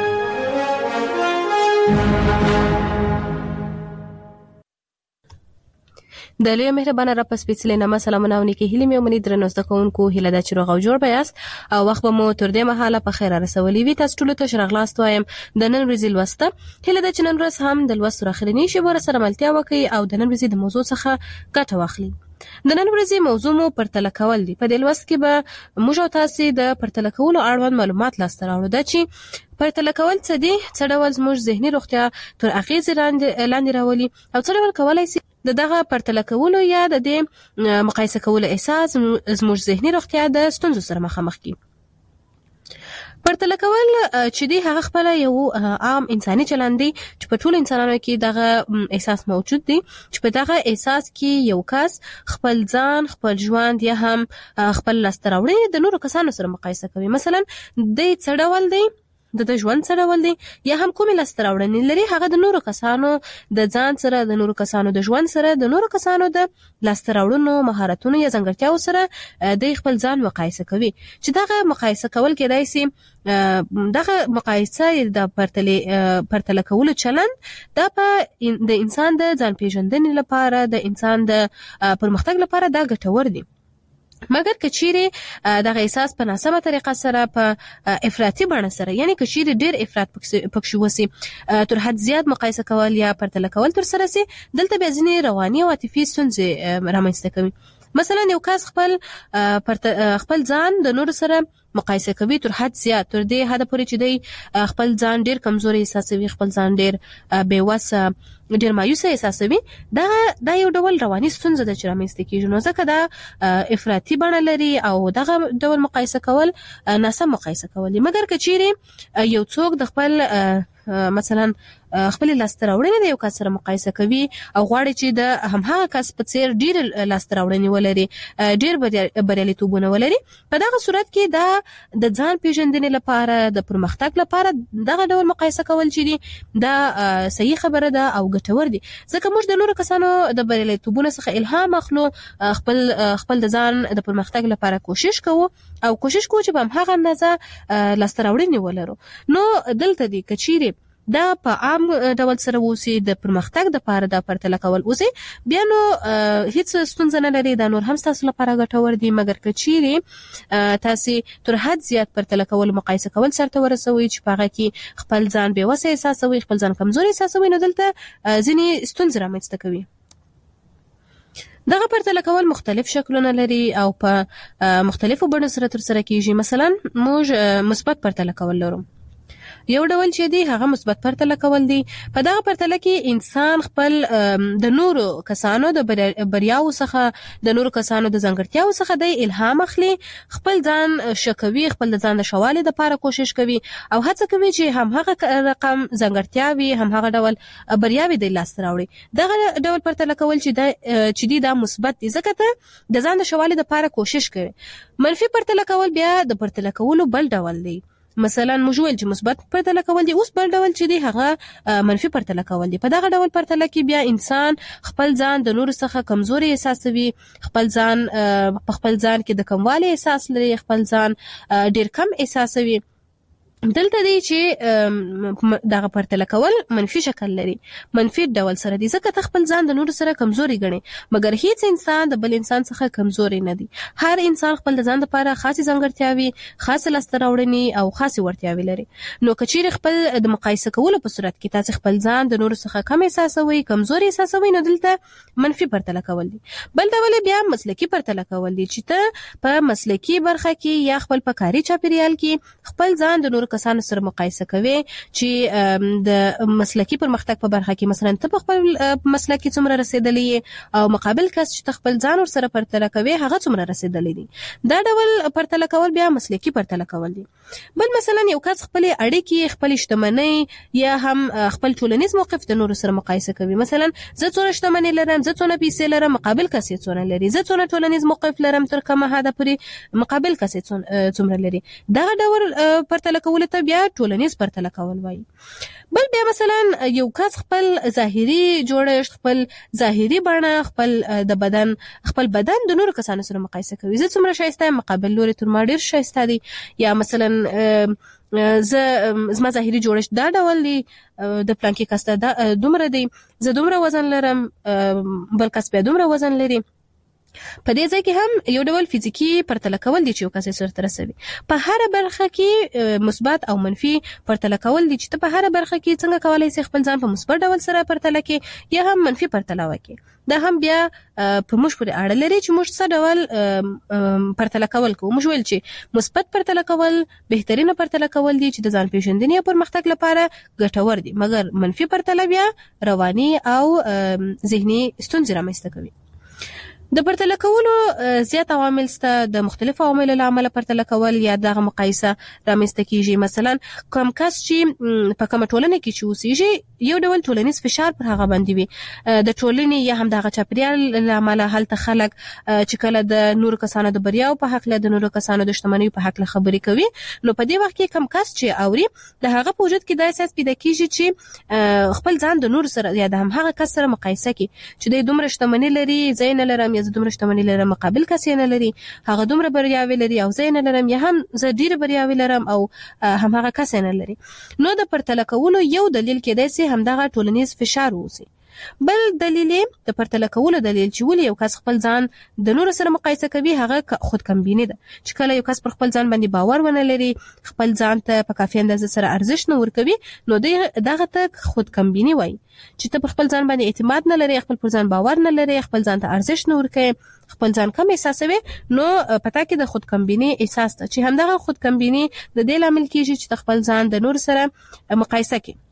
Speaker 5: د لوی مهربانه رب سپیڅلې نامه سلامونه او نیکی هیله مې ومني. درنو زده کوونکو، هیله ده چې روغ او جوړ بیاست او وخت به مو تر دې مهاله په خیر رسولي وي. تاسو ټول ته شرغلاست وایم. د نن ورځې لوسته هیله ده چې نن ورځ هم د لوست اخرنی شیبه سره ملتیا وکړي او د نن ورځې د موضوع څخه ګټه واخلي. د نن ورځې موضوع مو پرتله کول دي. په دې لوست کې به موږ او تاسو د پرتله کولو اړوند معلومات لاسته راوړو. دا چې پرتله کول څه دي، څه ډول زموږ ذهني روغتیا تر اغیز لاندې راولي او څه ډول کولای شي دغه پرتله کولو یا د دې مقایسه کولو احساس زموږ ذهني روغتیا د ستونزو سره مخامخ کړي. پرتله کول چې دی هغه خپل یو عام انساني چلند دی چې په ټول انسانانو کې دغه احساس موجود دی چې په دغه احساس کې یو کس خپل ځان، خپل ژوند یا هم خپل لاسته راوړنې د نورو کسانو سره مقایسه کوي. مثلا د څه ډول دی، د ژوند سره ول دي یا هم کومې لاسته راوړنې لري، هغه د نورو کسانو د ځان سره، د نورو کسانو د ژوند سره، د نورو کسانو د لاسته راوړنو، مهارتونو یا ځانګړتیاو سره د خپل ځان مقایسه کوي. چې دغه مقایسه کول کېدای شي دغه مقایسه د پرتله کولو چلند دا په د انسان د ځان پیژندنې لپاره، د انسان د پرمختګ لپاره دا ګټور دي. مګر کچيره دغه احساس په ناسمه طریقه سره په افراطي بڼه سره، یعنی کچيره ډېر افراط پکښ وسی، تر حد زیات مقایسه کول یا پرتله کول تر سره سي، دلته به ځینې رواني او عاطفي ستونزې رامنځته کوي. مثلا یو کس خپل ځان د نور سره مقایسه کوي تر حد زیات، تر دې حد پورې چې دی خپل ځان ډیر کمزوري احساسوي، خپل ځان ډیر بېوسه، ډیر مایوسه احساسوي، دا یو ډول رواني ستونزه ده چې رامنځته کیږي. نو ځکه دا افراطي بڼه لري او دغه ډول مقایسه کول ناسم مقایسه کول دي. مګر که چیرې یو څوک د خپل مثلا خپل لاسته راوړنې د یو کس سره مقایسه کوي او غواړي چې د همهغه کس په څیر ډیر لاسته راوړنې ولري، ډیر بریالیتوبونه ولري، په دغه صورت کې دا د ځان پیژندنې لپاره، د پرمختګ لپاره دغه ډول مقایسه کول چې دي دا صحیح خبره ده او ګټور دي. ځکه موږ د نورو کسانو د بریالیتوبونو څخه الهام اخلو، خپل د ځان د پرمختګ لپاره کوشش کوو او کوشش کوو چې په همهغه اندازه لاسته راوړنې ولرو. نو دلته دی که چیرې دا په عام ډول سره اوسي، د پرمختګ د لپاره د پرتله کول اوسي، بیا نو هیڅ ستونزه نه لري، دا نور هم تاسو لپاره ګټور دي. مګر که چیرې تاسو تر حد زیات پرتله کول، مقایسه کول سره ورسوي چې په هغه کې خپل ځان بېوسه احساسوي، خپل ځان کمزوري احساسوي، نو دلته ځینې ستونزې رامنځته کوي. دغه پرتله کول مختلف شکلونه لري او په مختلفو بڼو سره ترسره کیږي. مثلا موږ مثبت پرتله کول لرو. یو ډول چې دی هغه مثبت پرتله کول دی. په دغه پرتله کې انسان خپل د نورو کسانو د بریاو څخه، د نورو کسانو د ځانګړتیاو څخه د الهام اخلي، خپل ځان شکوي، خپل د ځان د شوالي لپاره کوشش کوي او هڅه کوي چې همهغه رقم ځانګړتیاوي، همهغه ډول بریاوي د لاسته راوړي. دغه ډول پرتله کول چې دی دا مثبت دی، ځکه ته د ځان د شوالي لپاره کوشش کوي. منفي پرتله کول بیا د پرتله کولو بل ډول دی. مثلا موږ ویل چې مثبت پرتله کول دي، اوس بل ډول چې دی هغه منفي پرتله کول دي. په دغه ډول پرتله کې بیا انسان خپل ځان د نورو څخه کمزوري احساسوي، خپل ځان کې د کموالي احساس لري، خپل ځان ډیر کم احساسوي. دلته دی چې دغه پرتله کول منفي شکل لري، منفي ډول سره دی، ځکه ته خپل ځان د نورو سره کمزوري ګڼي. مګر هیڅ انسان د بل انسان څخه کمزوري نه دی. هر انسان خپل د ځان لپاره خاصه ځانګړتیاوي، خاصه لاسته راوړنې او خاصه وړتیاوي لري. نو که چیرې خپل د مقایسه کولو په صورت کې تاسو خپل ځان د نورو څخه کم احساسوي، کمزوري احساسوي، نو دلته منفي پرتله کول دي. بل ډول بیا مسلکی پرتله کول دي چې ته په مسلکی برخه کې یا خپل په کاري چاپیریال کې خپل ځان د نورو کسانو سره مقایسه کوي چې د مسلکی پرمختګ په برخه کې مثلا ته په خپل مسلک کې څومره رسیدلې او مقابل کس چې خپل ځان سره پرتله کوي هغه څومره رسیدلې دي. دا ډول پرتله کول بیا مسلکی پرتله کول دي. بل مثلا یو کس خپل اړیکې، خپل شتمنۍ یا هم خپل ټولنیز موقف د نورو سره مقایسه کوي. مثلا زه څونه شتمنۍ لرم، زه څونه پیسې لرم، مقابل کس یې څونه لري، زه څونه ټولنیز موقف لرم تر کومه حد پورې مقابل کس یې څومره لري. دا ډول پرتله کول ته بیا ټولنیز پرتله کول وایي. بل بیا مثلا یو کس خپل ظاهري جوړښت، خپل ظاهري بڼه، خپل بدن د نورو کسانو سره مقایسه کوي. زه څومره ښایسته یم، مقابل لوري تر ما ډیر ښایسته دی. یا مثلا زما ظاهري جوړښت دا ډول دی، د پلانکي کس ته دومره دی، زه دومره وزن لرم، بل کس بیا دومره وزن لري. په دې ځای کې هم یو ډول فزیکی پرتله کول دي چې یو کس سره رسوي. په هر برخه کې مثبت او منفي پرتله کول دي چې ته په هر برخه کې څنګه کولای شې خپل ځان په مثبت ډول سره پرتله کې یا هم منفي پرتله وکړي. دا هم بیا په موږ پورې اړه لري چې موږ څه ډول پرتله کول کوو. موږ ویل چې مثبت پرتله کول بهترینه پرتله کول دي چې د ځان پیژندنې او پرمختګ لپاره ګټور دي. مګر منفي پرتله بیا رواني او ذهني ستونزې رامنځته کوي. د پرتله کولو زیات عوامل شته. د مختلفو عواملو له امله پرتله کول یا دغه مقایسه رامنځته کیږي. مثلا کوم کس چې په کومه ټولنه کې چې اوسېږي یو ډول ټولنیز فشار پر هغه باندې وي. د ټولنې یا هم دغه چاپیریال له امله هلته خلک چې کله د نورو کسانو د بریاو په حق له د نورو کسانو د شتمنیو په حق له خبرې کوي، نو په دې وخت کې کوم کس چې اوري د هغه په وجود کې دا احساس پیدا کیږي چې خپل ځان د نورو سره یا د هم هغه کس سره مقایسه کوي چې د دومره شتمنۍ لري، زه نه لرم، زه دومره شتمنۍ لرم، مقابل کس نه لري، هغه دومره بریاوي لري او زه نه لرم، یا هم زه ډیر بریاوي لرم او هم هغه کس نه لري. نو د پرتله کولو یو دلیل کېدای شي همدغه ټولنیز فشار ووسی. بل دلیل د پرتله کولو دلیل چې ولې یو کس خپل ځان د نور سره مقایسه کوي هغه خود کمبینی ده. چې کله یو کس پر خپل ځان باندې باور ونه لري، خپل ځان ته په کافي اندازه سره ارزښت نه ورکوي، نو دغه ته خود کمبینی وایي. چې ته پر خپل ځان باندې اعتماد نه لري، خپل پر ځان باور نه لري، خپل ځان ته ارزښت نه ورکوي، خپل ځان کم احساسوي، نو پتا کې د خود کمبینی احساس ته چې همدغه خود کمبینی د دې لامل کیږي چې خپل ځان د نور سره مقایسه کوي.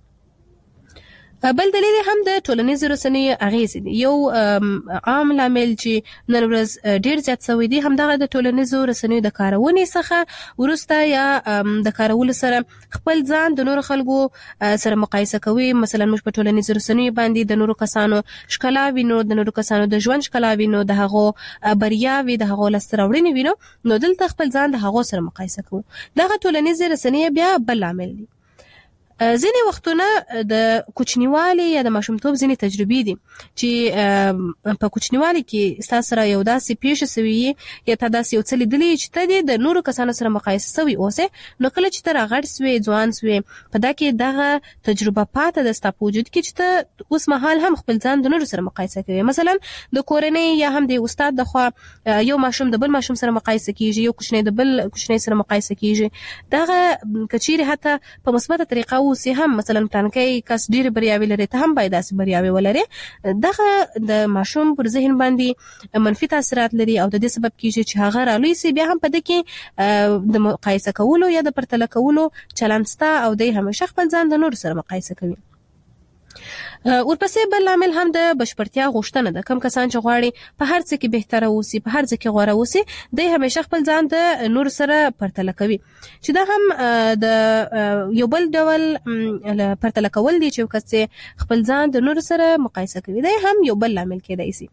Speaker 5: بل دلیل هم د ټولنیزو رسنیو اغیز دي. یو عام لامل چې نن ورځ ډیر زیات شوی دی همدغه د ټولنیزو رسنیو د کارونې څخه ورسته یا د کارولو سره خپل ځان د نور خلکو سره مقایسه کوي. مثلا موږ په ټولنیزو رسنیو باندې د نورو کسانو ښکلا وینو، د نورو کسانو د ژوند ښکلا وینو، د هغو بریاوي، د هغو لاسته راوړنې وینو، نو دلته خپل ځان د هغو سره مقایسه کوو. دغه ټولنیزې رسنۍ بیا بل لامل دي. ځینې وختونه د کوچنیوالي یا د ماشومتوب ځینې تجربې دي چې په کوچنیوالي کې ستاسو سره یو داسې پیښه شوې یا تا داسې یو څه لیدلي چې ته د نورو کسانو سره مقایسه شوی اوسې، نو کله چې ته راغټ شوې، ځوان شوې، په دا کې دغه تجربه پاته ده ستا په وجود کې چې ته اوس مهال هم خپل ځان د نورو سره مقایسه کوي. مثلا د کورنۍ یا هم د استاد د خوا یو ماشوم د بل ماشوم سره مقایسه کیږي، یو کوچنی د بل کوچنی سره مقایسه کیږي. دغه کچېره حتی په مثبته طریقه اوسې هم مثلا پلانکی کس ډیر بریاوي لري، ته هم باید داسې بریاوي ولري، دغه د ماشوم پر ذهن باندې منفي تاثیرات لري او د دې سبب کیږي چې هغه رالوي سي بیا هم په دې کې د مقایسه کولو یا د پرتله کولو چلند ستا او د همیشه خپل ځان د نور سره مقایسه کوي. ورپسې بل عامل هم د بشپړتیا غوښتنه ده. کم کسان چې غواړي په هر څه کې بهتره اوسي، په هر ځای کې غوره اوسي، دوی همیشه خپل ځان د نور سره پرتله کوي، چې دا هم د یو بل ډول پرتله کول دي چې کس خپل ځان د نور سره مقایسه کوي. دا هم یو بل عامل کېدای شي.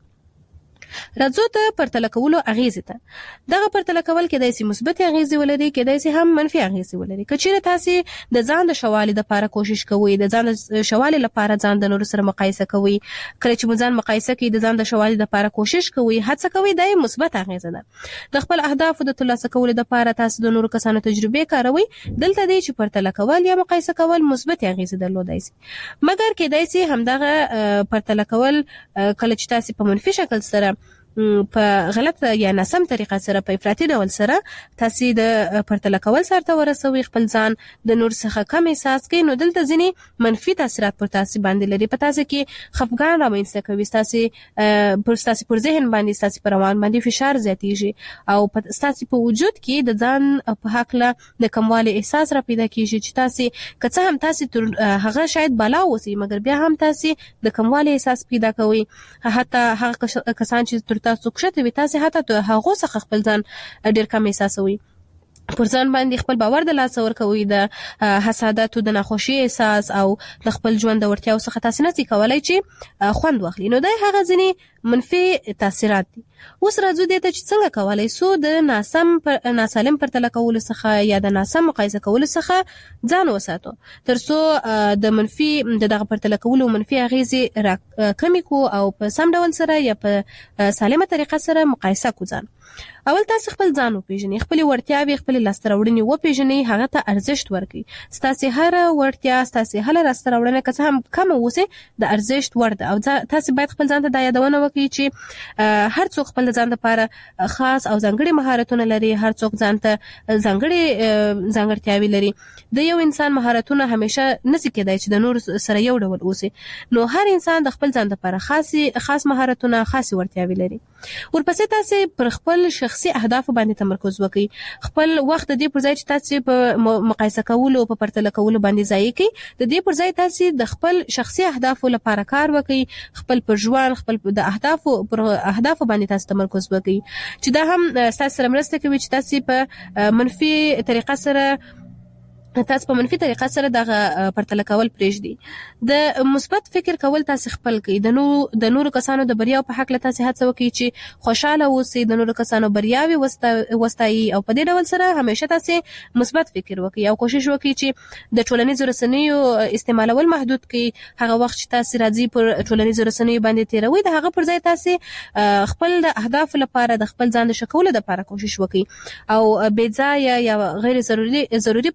Speaker 5: راځو ته پرتله کولو اغیزې ته. دغه پرتله کول کېدای شي مثبت اغیزې ولري، کېدای شي هم منفي اغیزې ولري. که چیرې تاسو د ځان د شوالي لپاره کوشش کوئ، د ځان د شوالي لپاره ځان د نورو سره مقایسه کوئ، کله چې مو ځان مقایسه کوئ د ځان د شوالي لپاره کوشش کوئ، هڅه کوئ، دا یې مثبت اغیزه ده. د خپل اهدافو د ترلاسه کولو لپاره تاسو د نورو کسانو تجربې کاروئ، دلته دی چې پرتله کول یا مقایسه کول مثبت اغیزې درلودای شي. مګر کېدای شي همدغه پرتله کول کله چې تاسو په منفي شکل سره په غلط یا ناسم طریقه سره په افراطي ډول سره تاسو د پرتله کول سره ورسوي، خپل ځان د نور څخه کم احساس کوي، نو دلته ځینې منفي تاثیرات پر تاسو باندې لري. په تاسو کې خفګان رامنځته کوي، تاسو پر ذهن باندې، تاسو پر روان باندې فشار زیاتیږي او تاسو په وجود کې د ځان په حق له د کموالي احساس را پیدا کیږي چې تاسو که هم تاسو هغه شاید بالا اوسئ مګر بیا هم تاسو د کموالي احساس پیدا کوي. حتی هغه کسان چې تاسو کښته وي تاسو حتی هغه څخه خپل ځان ډیر کم احساسوي، پر ځان باندې خپل باور د لاس ورکوي، د حسادت او د ناخوشي احساس او د خپل ژوند د ورتیاو څخه تاسو نه کولای چې خوند واخلي. نو دا هغه ځینې منفي تاثیرات دي. اوس راځو دې ته چې څنګه کولای سو د ناسالم پرتله کولو څخه یا د ناسم مقایسه کولو څخه ځان وساتو، ترڅو د منفي دغه پرتله کولو منفي اغیزې کمی کو او په سم ډول سره یا په سالمه طریقه سره مقایسه کو ځان. اول تاسو خپل ځان وپیژنئ، خپل وړتیاوې، خپل لاسته راوړنې وپیژنئ، هغه ته ارزښت ورکړئ. ستاسو هر وړتیا، ستاسو هر لاسته راوړنه که څه هم کم اوسه د ارزښت وړ ده او تاسو باید خپل ځان ته دا یادونه وکړئ چې هر څوک خپل ځان لپاره خاص او ځانګړي مهارتونه لري، هر څوک ځان ته ځانګړي ځانګړتیاوې لري. د یو انسان مهارتونه همیشه نشي کېدای چې د نور سره یو ډول اوسي، نو هر انسان د خپل ځان لپاره خاص مهارتونه، خاص وړتیاوې لري. ورپسې تاسو پر خپل شخصي اهداف باندې تمرکز وکړئ. خپل وخت د دې پر ځای چې تاسو په مقایسه کولو او په پرتله کولو باندې ضایع کړئ، د دې پر ځای تاسو د خپل شخصي اهدافو لپاره کار وکړئ، خپل پر ژوند، خپل د اهدافو باندې تاسو تمرکز وکړئ، چې دا هم تاسو سره مرسته کوي چې تاسو په منفي طریقه سره دغه پرتله کول پرېږدي. د مثبت فکر کول تاسو خپل کړئ، د نورو کسانو د بریاو په حق له تاسو هڅه وکړئ چې خوشاله اوسئ، د نورو کسانو بریاوي وستایي او په دې ډول سره همیشه تاسو مثبت فکر وکړئ او کوشش وکړئ چې د ټولنیزو رسنیو استعمالول محدود کړئ. هغه وخت چې تاسو راځي پر ټولنیزو رسنیو باندې تیروي، د هغه پر ځای تاسو خپل د اهداف لپاره د خپل ځان د شکولو لپاره کوشش وکړئ او بې ځایه یا غیر ضروري پرتله کول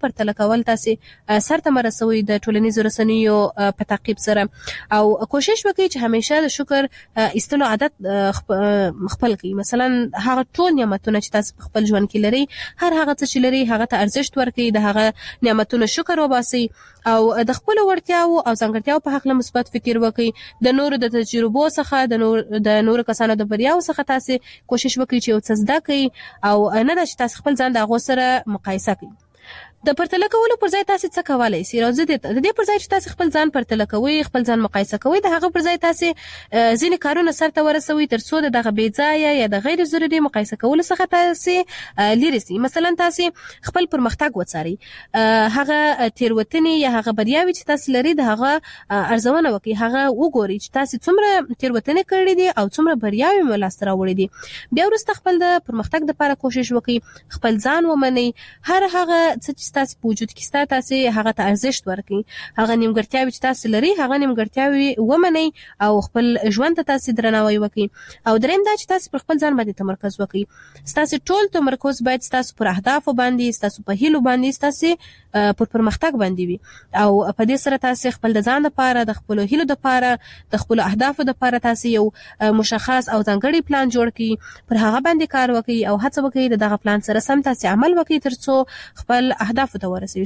Speaker 5: کول تاسو سر ته مرسوي د ټولنیزو رسنیو په تعقیب سره او کوشش وکړئ چې همیشه د شکر ایستلو عادت خپل کړئ. مثلا هغه ټول نعمتونه چې تاسو په خپل ژوند کې لري، هر هغه څه چې لري هغه ته ارزښت ورکړئ، د هغه نعمتونو شکر وباسئ او د خپل وړتیاو او ځانګړتیاو په حق له مثبت فکر وکړئ. د نورو د تجربو څخه د نورو کسانو د بریاو څخه تاسو کوشش وکړئ چې یو څه زده کړئ او نه دا چې تاسو خپل ځان د هغو سره مقایسه کړئ. د پرتله کولو پر ځای تاسو څه کولای شئ؟ راځي د دې پر ځای چې تاسو خپل ځان پرتله کوئ، خپل ځان مقایسه کوئ، د هغه پر ځای تاسو ځینې کارونه سرته ورسوي ترڅو دغه بې ځایه یا د غیر ضروري مقایسه کولو څخه تاسو لرې شئ. مثلا تاسو خپل پرمختګ وڅارئ، هغه تیروتنې یا هغه بریاوې چې تاسو لري د هغه ارزونه وکړئ، هغه وګورئ چې تاسو څومره تیروتنې کړې دي او څومره بریاوې مو لاسته راوړې دي. بیا وروسته خپل د پرمختګ لپاره کوشش وکړئ، خپل ځان ومنئ، هر هغه څه تاسو په وجود کې تاسو هغه ته ارزښت ورکړئ، هغه نیمګړتیاوې چې تاسو لري هغه نیمګړتیاوې ومنئ او خپل ژوند ته تاسو درناوی وکړئ. او دریم دا چې تاسو پر خپل ځان باندې تمرکز وکړئ. تاسو ټول تمرکز باید تاسو پر اهدافو باندې، تاسو په هیلو باندې، تاسو پر پرمختګ باندې وي او په دې سره تاسو خپل د ځان لپاره، د خپل هیلو لپاره، د خپل اهدافو لپاره تاسو یو مشخص او ځانګړی پلان جوړ کړئ، پر هغه باندې کار وکړئ او هڅه وکړئ دغه پلان سره سم تاسو عمل وکړئ ترڅو خپل اهداف ته ورسیږئ.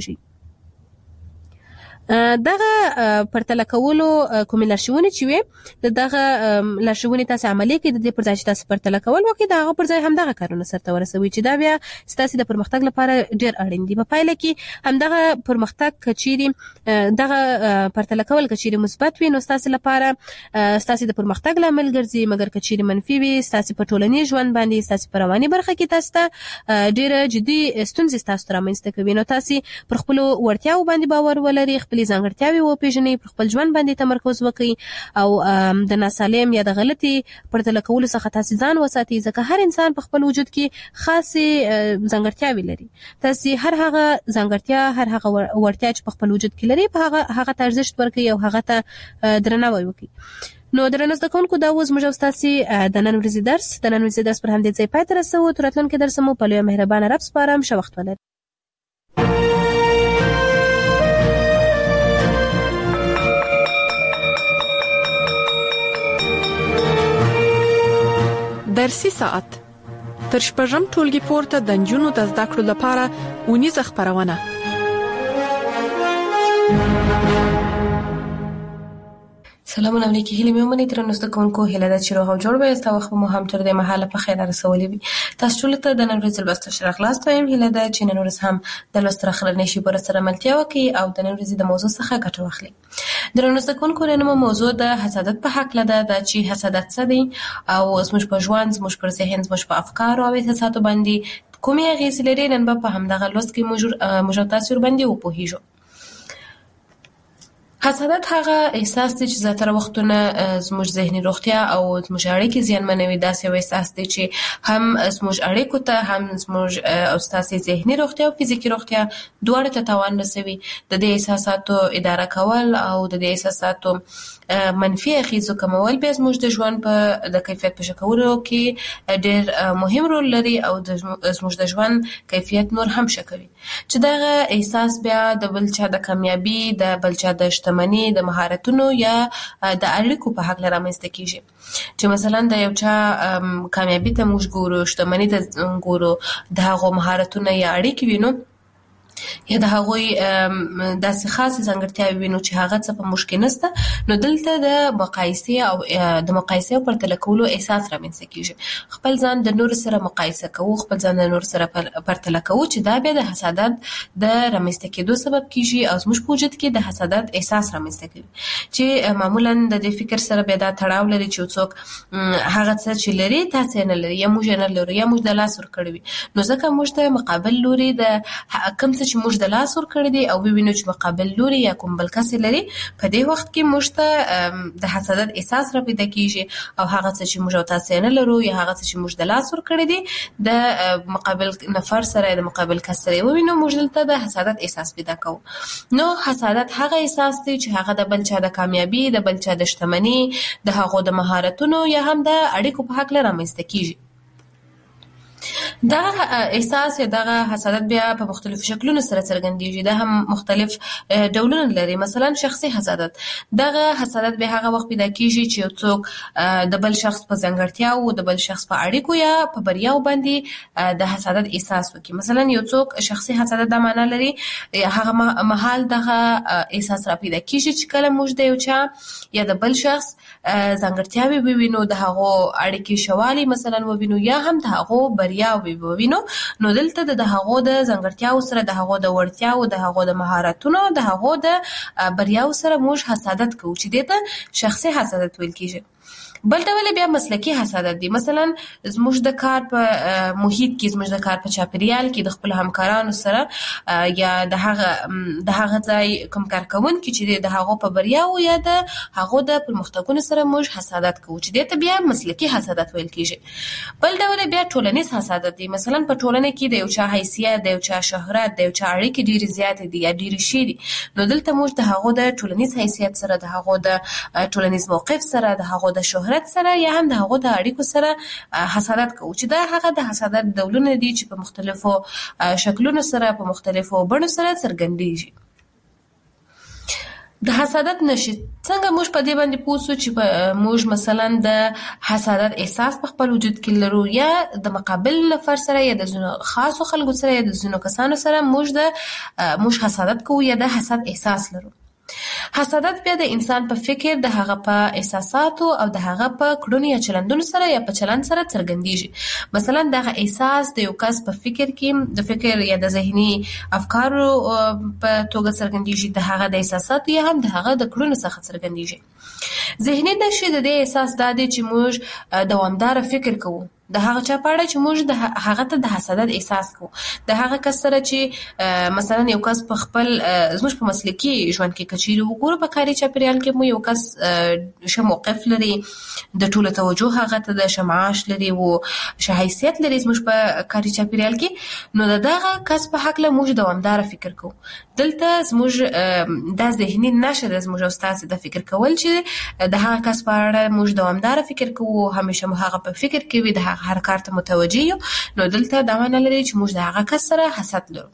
Speaker 5: دغه پرتله کولو کومې لارښوونې چې وي دغه لارښوونې تاسو عملي کړئ، د دې پر ځای چې تاسو پرتله کول وکړئ د هغه پر ځای همدغه کارونه سرته ورسوي چې دا بیا ستاسو د پرمختګ لپاره ډیر اړین دي. په پایله کې همدغه پرمختګ کچيري دغه پرتله کول کچيري مثبت وي نو ستاسو لپاره ستاسو د پرمختګ لامل ګرځي، مګر کچيري منفي وي ستاسو په ټولنیز ژوند باندې، ستاسو په رواني برخه کې تاسو ته ډیر جدي ستونزې تاسو رامنځته کوي. نو تاسو پر خپل وړتیاو باندې باور ولرئ، خپل ځانګړتیاوې وپیژنئ، پر خپل ژوند باندې تمرکز وکړئ او د ناسالم یا د غلطي پرتله کولو څخه تاسو ځان وساتئ، ځکه هر انسان په خپل وجود کې خاصې ځانګړتیاوې لري. تاسو هر هغه ځانګړتیا، هر هغه وړتیا چې په خپل وجود کې لري په هغه ته ارزښت ورکړئ او هغه ته درناوی وکړئ. نو درنو زده کوونکو دا اوس موږ تاسو د نن ورځې درس پر همدې ځای پای ته رسوو. تر راتلونکي درس مو په لوی مهربانه رب سپارم. ښه وخت ولرئ.
Speaker 3: درسي ساعت تر شپږم ټولګي پورته د نجونو د زده کړو لپاره اونیزه خبرونه.
Speaker 5: سلام علیکم، هیله مې ومنئ تر نوسته کوونکو هیله ده چې روغ او جوړ وئ. تاسو مو هم تر دې مهاله په خیر رسولې وي. تاسو ټول ته د نن ورځې لوست شرح خلاص وایم. هیله ده چې نن ورځ هم د لوست راخلنې شي پر سره ملتیا وکړي او د نن ورځې د موضوع څخه ګټه واخلي. د نن ورځې کوونکو نن موضوع د حسادت په حق لده چې حسادت څه دی او زموږ په ژوند، زموږ پر ذهن، زموږ په افکار او احساساتو باندې کومې اغیزې لري. نن په همدغه لوست کې موږ تاسو باندې وپوهیږو. حسادت هغه احساس دی چې زیاتره وختونه زموږ ذهني روغتیا او زموږ اړیکې زیانمنوي. داسې یو احساس دی چې هم زموږ اړیکو ته، هم زموږ او ستاسو ذهني روغتیا او فزیکي روغتیا دواړو ته تاوان رسوي. د دې احساساتو اداره کول او د دې احساساتو منفي اغیزو کمول بیا زموږ د ژوند په د کیفیت په ښه کولو کې ډېر مهم رول لري او زموږ د ژوند کیفیت نور هم ښه کوي. چې دغه احساس بیا د بل چا د کامیابی، د بل چا د شتمنۍ، د مهارتونو یا د اړیکو په حق رامنځته کیږي. چې مثلا د یو چا کامیابی ته موږ ګورو، شتمنۍ ته ګورو، د هغو مهارتونه یا اړیکې وینو یا د هغوی داسې خاصه ځانګړتیاوې وینو چې هغه څه په موږ کې نشته، نو دلته د مقایسې او پرتله کولو احساس رامنځته کیږي. خپل ځان د نور سره مقایسه کوو، خپل ځان د نور سره پرتله کوو چې دا بیا د حسادت د رامنځته کېدو سبب کیږي او زموږ په وجود کې د حسادت احساس رامنځته کوي. چې معمولا د دې فکر سره بیا دا تړاو لري چې څوک هغه څه چې لري تاسو نه لري، یا موږ نه لرو، یا موږ د لاس ور کړی وي. نو ځکه موږ د مقابل لوري د کوم چې موږ د لاس ور کړی دی او وینو چې مقابل لوري یا کوم بل کس لري، په دې وخت کې موږ ته د حسادت احساس را پیدا کیږي او هغه څه چې موږ تاسو نه لرو یا هغه څه چې موږ د لاس ور کړی دی د مقابل نفر سره، د مقابل کس سره وینو، موږ دلته د حسادت احساس پیدا کوو. نو حسادت هغه احساس دی چې هغه د بل چا د کامیابی، د بل چا د شتمنۍ، د هغو د مهارتونو یا هم د اړیکو په حق لري رامنځته کیږي. دا احساس یا دا حسادت بیا په مختلفو شکلونو سره څرګندېږي. دا هم مختلف ډولونه لري. مثلا شخصي حسادت، دا حسادت به هغه وخت پیدا کیږي چې یو څوک د بل شخص په ځانګړتیاو، د بل شخص په اړیکو یا په بریاو باندې د حسادت احساس وکړي. مثلا یو څوک شخصي حسادت د معنا لري هغه مهال دغه احساس را پیدا کیږي چې کله موږ د یو چا یا د بل شخص ځانګړتیاوې ووینو، د هغو اړیکې شوالي مثلا ووینو یا هم د هغو بریاوې ووینو، نو دلته د هغو د ځانګړتیاو سره، د هغو د وړتیاو، د هغو د مهارتونو، د هغو د بریاو سره موږ حسادت کوو چې دې ته شخصي حسادت ویل کیږي. بل ډول بیا مسلکی حسادت دی. مثلا زموږ د کار په محیط کې، زموږ د کار په چاپیریال کې د خپل همکارانو سره یا د هغه ځای کوم کارکونکي چې د هغو په بریاو یا د هغو د پرمختګونو سره موږ حسادت کوو چې دې ته بیا مسلکی حسادت ویل کیږي. بل ډول بیا ټولنیز حسادت دی. مثلا په ټولنه کې د یو چا حیثیت، د یو چا شهرت، د یو چا اړیکې ډېرې زیاتې دي یا ډېرې شي دي، نو دلته موږ د هغو د ټولنیز حیثیت سره، د هغو د ټولنیز موقف سره، د هغو د شهرت سره یا هم د هغو د اړیکو سره حسادت کوو چې دا هغه د حسادت ډولونه دي چې په مختلفو شکلونو سره، په مختلفو بڼو سره څرګندېږي. د حسادت نشي څنګه موږ په دې باندې پوه شو چې موږ مثلا د حسادت احساس په خپل وجود کې لرو یا د مقابل نفر سره یا د ځینو خاصو خلکو سره یا د ځینو کسانو سره موږ حسادت کوو یا د حسد احساس لرو. حسادت بیا د انسان په فکر، د هغه په احساساتو او د هغه په کړنو یا چلندونو سره یا په چلند سره څرګندېږي. مثلا دغه احساس د یو کس په فکر کې د فکر یا د ذهني افکارو په توګه څرګندېږي، د هغه د احساساتو یا هم د هغه د کړنو څخه څرګندېږي. ذهني نشي د دې احساس دا دی چې موږ دوامدار فکر کوو د هغه چا په اړه چې موږ د هغه ته د حسادت احساس کوو، د هغه کس سره چې مثلا یو کس په خپل زموږ په مسلکي ژوند کې کچېرې وګورو، په کاري چاپیریال کې مو یو کس ښه موقف لري، د ټولو توجه هغه ته د ښه معاش لري او ښه حیثیت لري زموږ په کاري چاپیریال کې، نو د دغه کس په هکله موږ دوامداره فکر کوو. دلته زموږ دا ذهني نشه ده زموږ او ستاسې د فکر کول چې د هغه کس په اړه موږ دوامداره فکر کوو، همیشه مو هغه په فکر کې وي، د هر کار ته متوجه یو، نو دلته دا معنی لري چې موږ د هغه کس سره حسد لرو.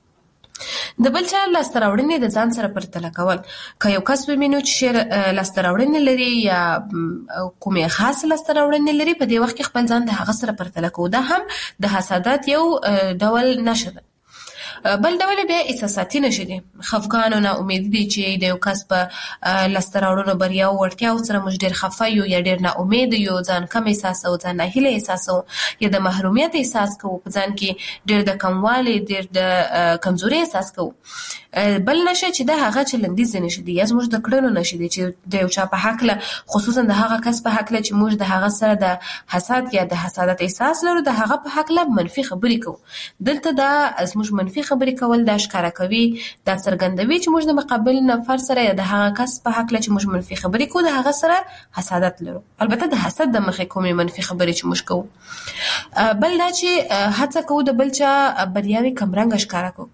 Speaker 5: د بل چا لاسته راوړنې د ځان سره پرتله کول. که یو کس ومینو چې لاسته راوړنې لري یا کومې خاص لاسته راوړنې لري، په دې وخت کې خپل ځان د هغه سره پرتله کوو. دا هم د حسادت یو ډول نشه ده. بل ډول بیا احساساتي نشه دي. خفګان او ناامیدي دي چې د یو کس په لاسته راوړنو، بریاو، وړتیاو سره موږ ډېر خفه یو یا ډېر ناامید یو، ځان کم احساسوو، ځان ناهیله احساسوو یا د محرومیت احساس کوو، په ځان کې ډېر د کموالي، ډېر د کمزوري احساس کوو. بل نشه چې دا هغه چلندیز نشه دي یا زموږ د کړنو نشه دي چې د یو چا په هکله، خصوصا د هغه کس په هکله چې موږ د هغه سره د حسد یا د حسادت احساس لرو، د هغه په هکله منفي خبرې کوو. دلته دا زموږ منفي خبرې کول دا ښکاره کوي، دا څرګندوي چې موږ د مقابل نفر سره یا د هغه کس په هکله چې موږ منفي خبرې کوو، د هغه سره حسادت لرو. البته د حسد د مخې کومې منفي خبرې چې موږ کوو. بل دا چې هڅه کوو د بل چا بریاوې کمرنګه ښکاره کوو.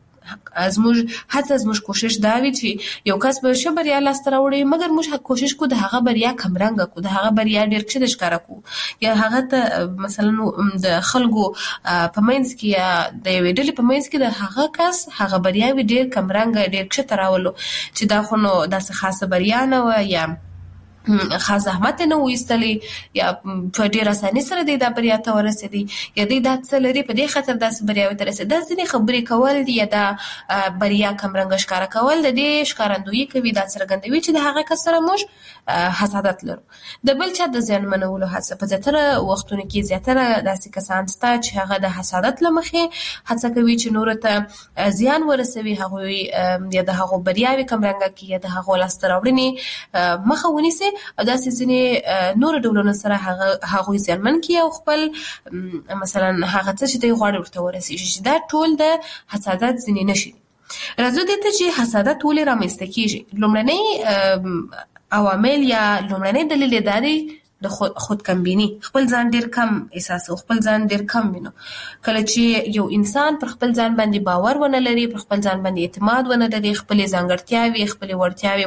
Speaker 5: زموږ کوشش دا وي چې یو کس به ښه بریا لاسته راوړي، مګر موږ کوشش کوو د هغه بریا کمرنګه کوو، د هغه بریا ډېر ښه ښکاره کوو، یا هغه ته مثلا د خلکو په منځ کې یا د یوې ډلې په منځ کې د هغه کس هغه بریاوې ډېر کمرنګه، ډېر ښه راولو چې دا خو نو داسې خاصه بریا نه وه یا خاص زحمت نه وایستلی یا په ډېر اسانۍ سره دی دا بریا ته ورسېدی یا دی دا څه لري په دې خاطر داسې بریاوې ته رسېدی. دا ځینې خبرې کول دي یا دا بریا کمرنګه ښکاره کول د دې ښکارندویي کوي، دا څرګندوي چې د هغه کس سره موږ حسادت لرو. د بل چا د زیانمنولو هڅه، په زیاتره وختونو کې زیاتره داسې کسان شته چې هغه د حسادت له مخې هڅه کوي چې نورو ته زیان ورسوي، هغوی یا د هغو بریاوې کمرنګه کړي یا د هغو لاسته راوړنې مخه ونیسي او داسې ځینې نور ډولونو سره هغوی زیانمن کړي او خپل مثلا هغه څه چې دوی غواړي ورته ورسېږي. دا ټول د حسادت ځینې نښې دي. راځو دې ته چې حسادت ولې رامنځته کېږي. لومړنی عوامل یا لومړنی دلیل دا دی د خود کمبینی، خپل ځان ډیر کم احساس او خپل ځان ډیر کم وینو. کله چې یو انسان پر خپل ځان باندې باور ونه لري، پر خپل ځان باندې اعتماد ونه لري، خپل ځانګړتیاوي خپل وړتیاوي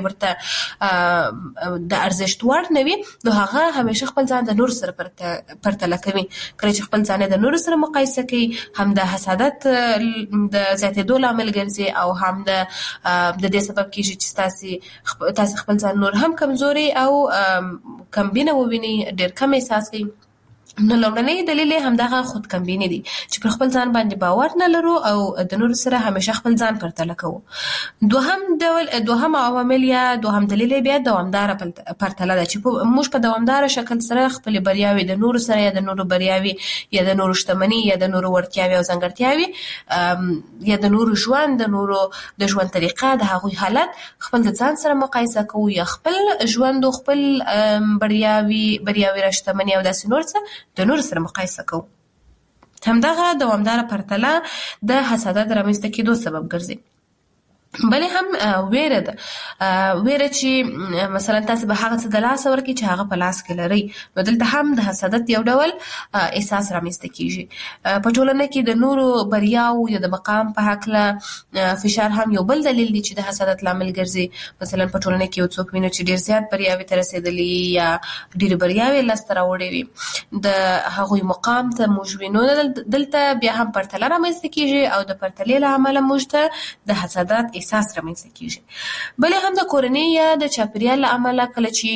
Speaker 5: ورته د ارزښت وړ نه وي، نو هغه همیشه خپل ځان د نور سره پرتله کوي. کله چې خپل ځان د نور سره مقایسه کوي، هم د حسادت د زیاتېدو لامل ګرځي او هم د دې سبب کیږي چې تاسو خپل ځان نور هم کمزوري او کمبینه وویني، ډېر کم احساس کوي. نو لومړنی دلیل هم دغه خود کمبینی دی چې پر خپل ځان باندې باور نه لرو او د نور سره همیشه خپل ځان پرتله کوو. دوهم عوامل یا دوهم دلیل بیا دوامدار پرتله ده چې موږ په دوامدار شکل سره خپل بریاوي د نور سره یا د نور بریاوي یا د نور شتمنۍ یا د نور ورتیاوي او ځانګړتیاوي یا د نور ژوند د نور د ژوند طریقه د هغوی حالت خپل د ځان سره مقایسه کوو یا خپل ژوند او خپل بریاوي را شتمنۍ او داسې نور څه د نور سره مقایسه کوو. همدغه دوامداره پرتله د حسادت رامنځته کېدو سبب ګرځي. بلې هم ویره ده، ویره چې مثلا تاسو به هغه څه د لاس ورکړي چې هغه په لاس کې لري، نو دلته هم د حسادت یو ډول احساس رامنځته کیږي. په ټولنه کې د نورو بریاو یا د مقام په هکله فشار هم یو بل دلیل دی چې د حسادت لامل ګرځي. مثلا په ټولنه کې یو څوک ویني چې ډیر زیات بریاوي ته رسیدلی یا ډیر بریاوي لاسته راوړي وي، د هغوی مقام ته موږ وینو، دلته بیا هم پرتله رامنځته کیږي او د پرتلې له امله موږ ته د حسادت احساس رامنځته کیږي. بلې هم د کورنۍ یا د چاپیریال له امله کله چې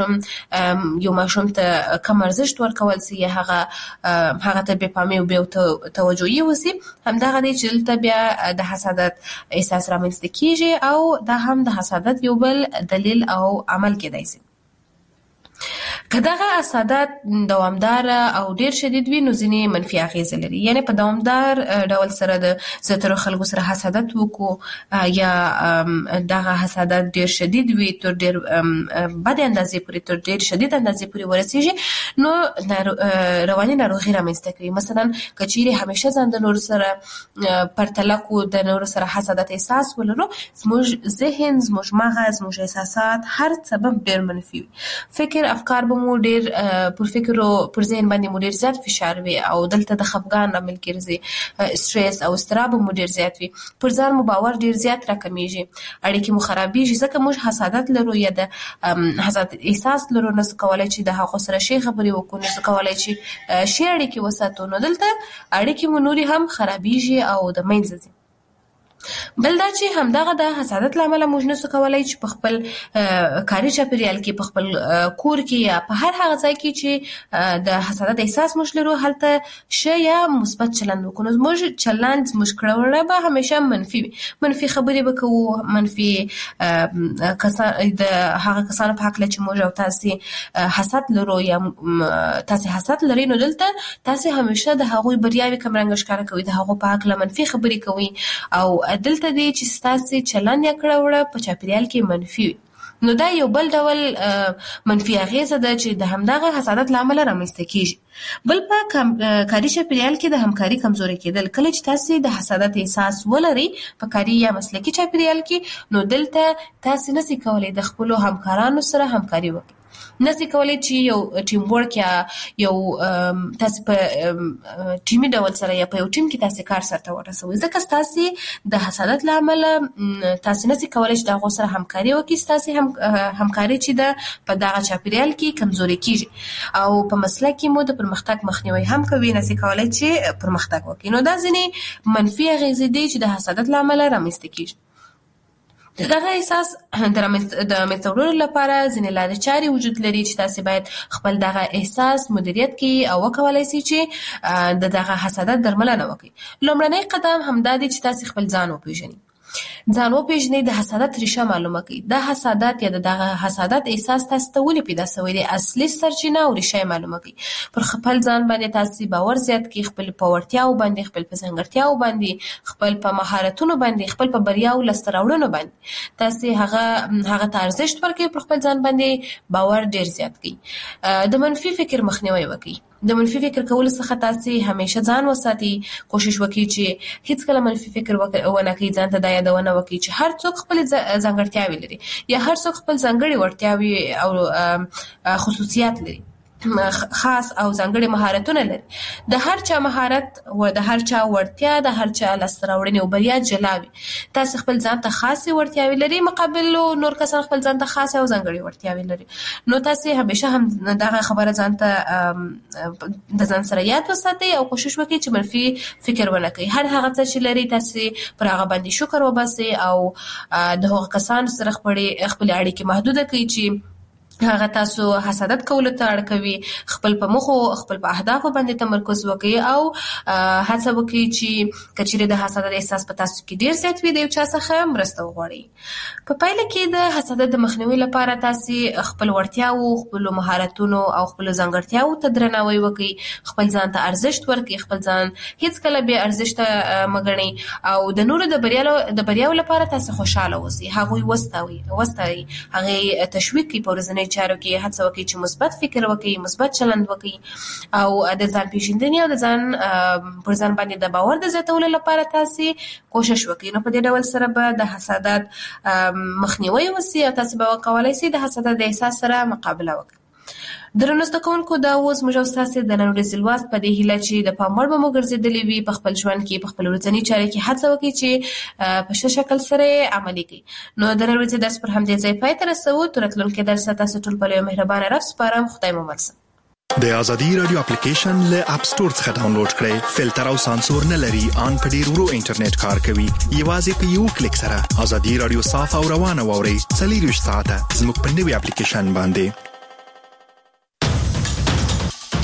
Speaker 5: یو ماشوم ته کم ارزښت ورکول سي یا هغه ته بې پامي او بې توجهي وسي، همدغه دی چې دلته بیا د حسادت احساس رامنځته کیږي او دا هم د حسادت یو بل دلیل او عمل کېدای سي. که دغه حسادت دوامدار او ډیر شدید وي، نو ځینې منفي اغیزې لري. یعنی په دوامدار ډول سره د زیاترو خلکو سره حسادت وکړو یا دغه حسادت ډیر شدید وي، تر ډیر بد اندازې پورې، تر ډیر شدید اندازې پورې ورسیږي، نو رواني ناروغي رامنځته کوي. مثلا که چیرې همیشه ځان د نور سره پرتله کو، د نور سره حسادت احساس ولرو، زموږ ذهن، زموږ مغز، زموږ احساسات هر سبب ډیر منفي وي. فکر افکار به مو ډیر پر فکر او پر ذهن باندې مو ډیر زیات فشار وي او دلته د خفګان عامل ګرځي، سټریس او اضطراب مو ډیر زیات وي، پر ځان مو باور ډیر زیات راکمیږي، اړیکې مو خرابېږي. ځکه موږ حسادت لرو یا د حسادت احساس لرو، نو څه کولای چې د هغو سره شي خبرې وکړو، نو څه کولای چې شي اړیکې وساتو، نو دلته اړیکې مو نورې هم خرابېږي او د منځه ځي. بل دا چې همدغه د حسادت لامل موږ نشو کولای چې په خپل کاري چاپیریال کې، په خپل کور کې یا په هر هغه ځای کې چې د حسادت احساس موږ لرو هلته ښه یا مثبت چلند وکړو. زموږ چلند، زموږ کړه به همیشه منفي وي، منفي خبرې به کوو، منفي د هغه کسانو په هکله چې موږ او تاسې حسد لرو یا تاسې حسد لرئ، نو دلته تاسې همیشه د هغوی بریاوې کمرنګه ښکاره کوئ، د هغو په هکله منفي خبرې کوئ او دلته دی چې ستاسو چلند یا کړه وړه په چاپیریال کې منفي وي. نو دا یو بل ډول منفي اغیزه ده چې د همدغه حسادت له امله رامنځته کیږي. بل په کاري چاپیریال کې د همکاري کمزوري کېدل. کله چې تاسو د حسادت احساس ولرئ په کاري یا مسلکي چاپیریال کې، نو دلته تاسو نشئ کولای د خپلو همکارانو سره همکاري وکړئ، نشئ کولای چې یو ټیم ورک یا یو تاسو په ټیمي ډول سره یا په یو ټیم کې تاسو کار سره ورسوي، ځکه تاسو د حسادت له امله تاسو نشئ کولای چې د هغو سره همکاري وکړئ، تاسو همکاري چې ده په دغه چاپیریال کې کمزوري کیږي او په مسلک کې مو د پرمختګ مخنیوي هم کوي، نشئ کولای چې پرمختګ وکړئ. نو دا ځینې منفي اغیزې دي چې د حسادت له امله رامنځته کیږي. دغه احساس د منځته وړلو لپاره ځینې لارې چارې وجود لري چې تاسو باید خپل دغه احساس مدیریت کړئ او وکولای شئ چې د دغه حسادت درملنه وکړئ. لومړنی قدم همدا دی چې تاسو خپل ځان وپېژنئ. ځان وپېژنئ، د حسادت ریښه معلومه کړئ. دا حسادت یا دغه حسادت احساس تاسو ته ولې پیدا شوی دی، اصلي سرچینه او ریښه معلومه کړئ. پر خپل ځان باندې تاسو باور زیات کړئ، خپل په وړتیاو باندې، خپل په ځانګړتیاو باندې، خپل په مهارتونو باندې، خپل په بریاو لاسته راوړنو باندې تاسو هغه ته ارزښت ورکړئ. پر خپل ځان باندې باور ډیر زیات کړئ. د منفي فکر مخنیوي وکړئ. د منفي فکر کولو څخه تاسو همیشه ځان وساتئ. کوشش وکړئ چې هیڅ کله منفي فکر ونه کړئ، ځان ته دا یادونه وکړئ چې هر څوک خپل ځانګړتیاوې لري یا هر څوک خپل ځانګړي وړتیاوې او خصوصیات لري. خاص او ځانګړي مهارتونه لري. د هر چا مهارت او د هر چا وړتیا د هر چا لاسته او بریا جلاوي. تاسو خپل ځان ته خاصه وړتیاوي لري مقابل نور کسان خپل ځان ته خاصه او ځانګړي وړتیاوي لري. نو تاسو همیشه هم دغه خبره ځان ته د ځان سره یاد وساتئ او کوشش وکړئ چې منفي فکر ونه کړئ. هر هغه څه چې لري تاسو پر هغه باندې شکر وباسئ او د هغو کسانو سره خپل اړیکې محدود کړئ چې هغه تاسو حسادت کول ته اړ کوي. خپل په مخ او خپل په اهداف باندې تمرکز وکړئ او هڅه وکړئ چې کچېره د حسادت احساس په تاسو کې ډیر زیات وي د یو چا څخه مرسته وغواړئ. په پایله کې د حسادت د مخنیوي لپاره تاسو خپل وړتیاو، خپل مهارتونو او خپل ځانګړتیاو ته درناوی وکړئ. خپل ځان ته ارزښت ورکړئ. خپل ځان هیڅ کله به ارزښت مګنئ او د نورو د بریاو لپاره تاسو خوشاله اوسئ. هغه وستوي هغه تشویق کوي په ورځني چارو کې. هڅه وکړئ چې مثبت فکر وکړئ، مثبت چلند وکړئ او د ځان پیژندنې او د ځان پر ځان باندې د باور د زیاتولو لپاره تاسو کوشش وکړئ. نو په دې ډول سره به د حسادت مخنیوي وسی او تاسو به کولای شئ د حسادت د احساس سره مقابله وکړئ. درنو زده کوونکو دا اوس موږ تاسو د نن ورځې لوست په دې هیله چې د پام وړ به مو ګرځېدلې وي په خپل ژوند کې، په خپل ورځني چارو کې هڅه وکړئ چې په ښه شکل سره عملي کړئ. نو د نن ورځې درس پر همدې ځای پای ته رسوو. تر راتلونکي درس تاسو ټول په یو مهربانه رب سپارم. خدای مو مل شه.
Speaker 6: د ازادي رادیو اپلیکیشن له اپ سټور څخه ډاونلوډ کړئ. فلټر او سانسور نه لري، ان په ډیر ورو انټرنیټ کار کوي. یوازې په یو کلیک سره ازادي رادیو صاف او روانه ووري. 24 ساعته زموږ په نوي اپلیکیشن باندې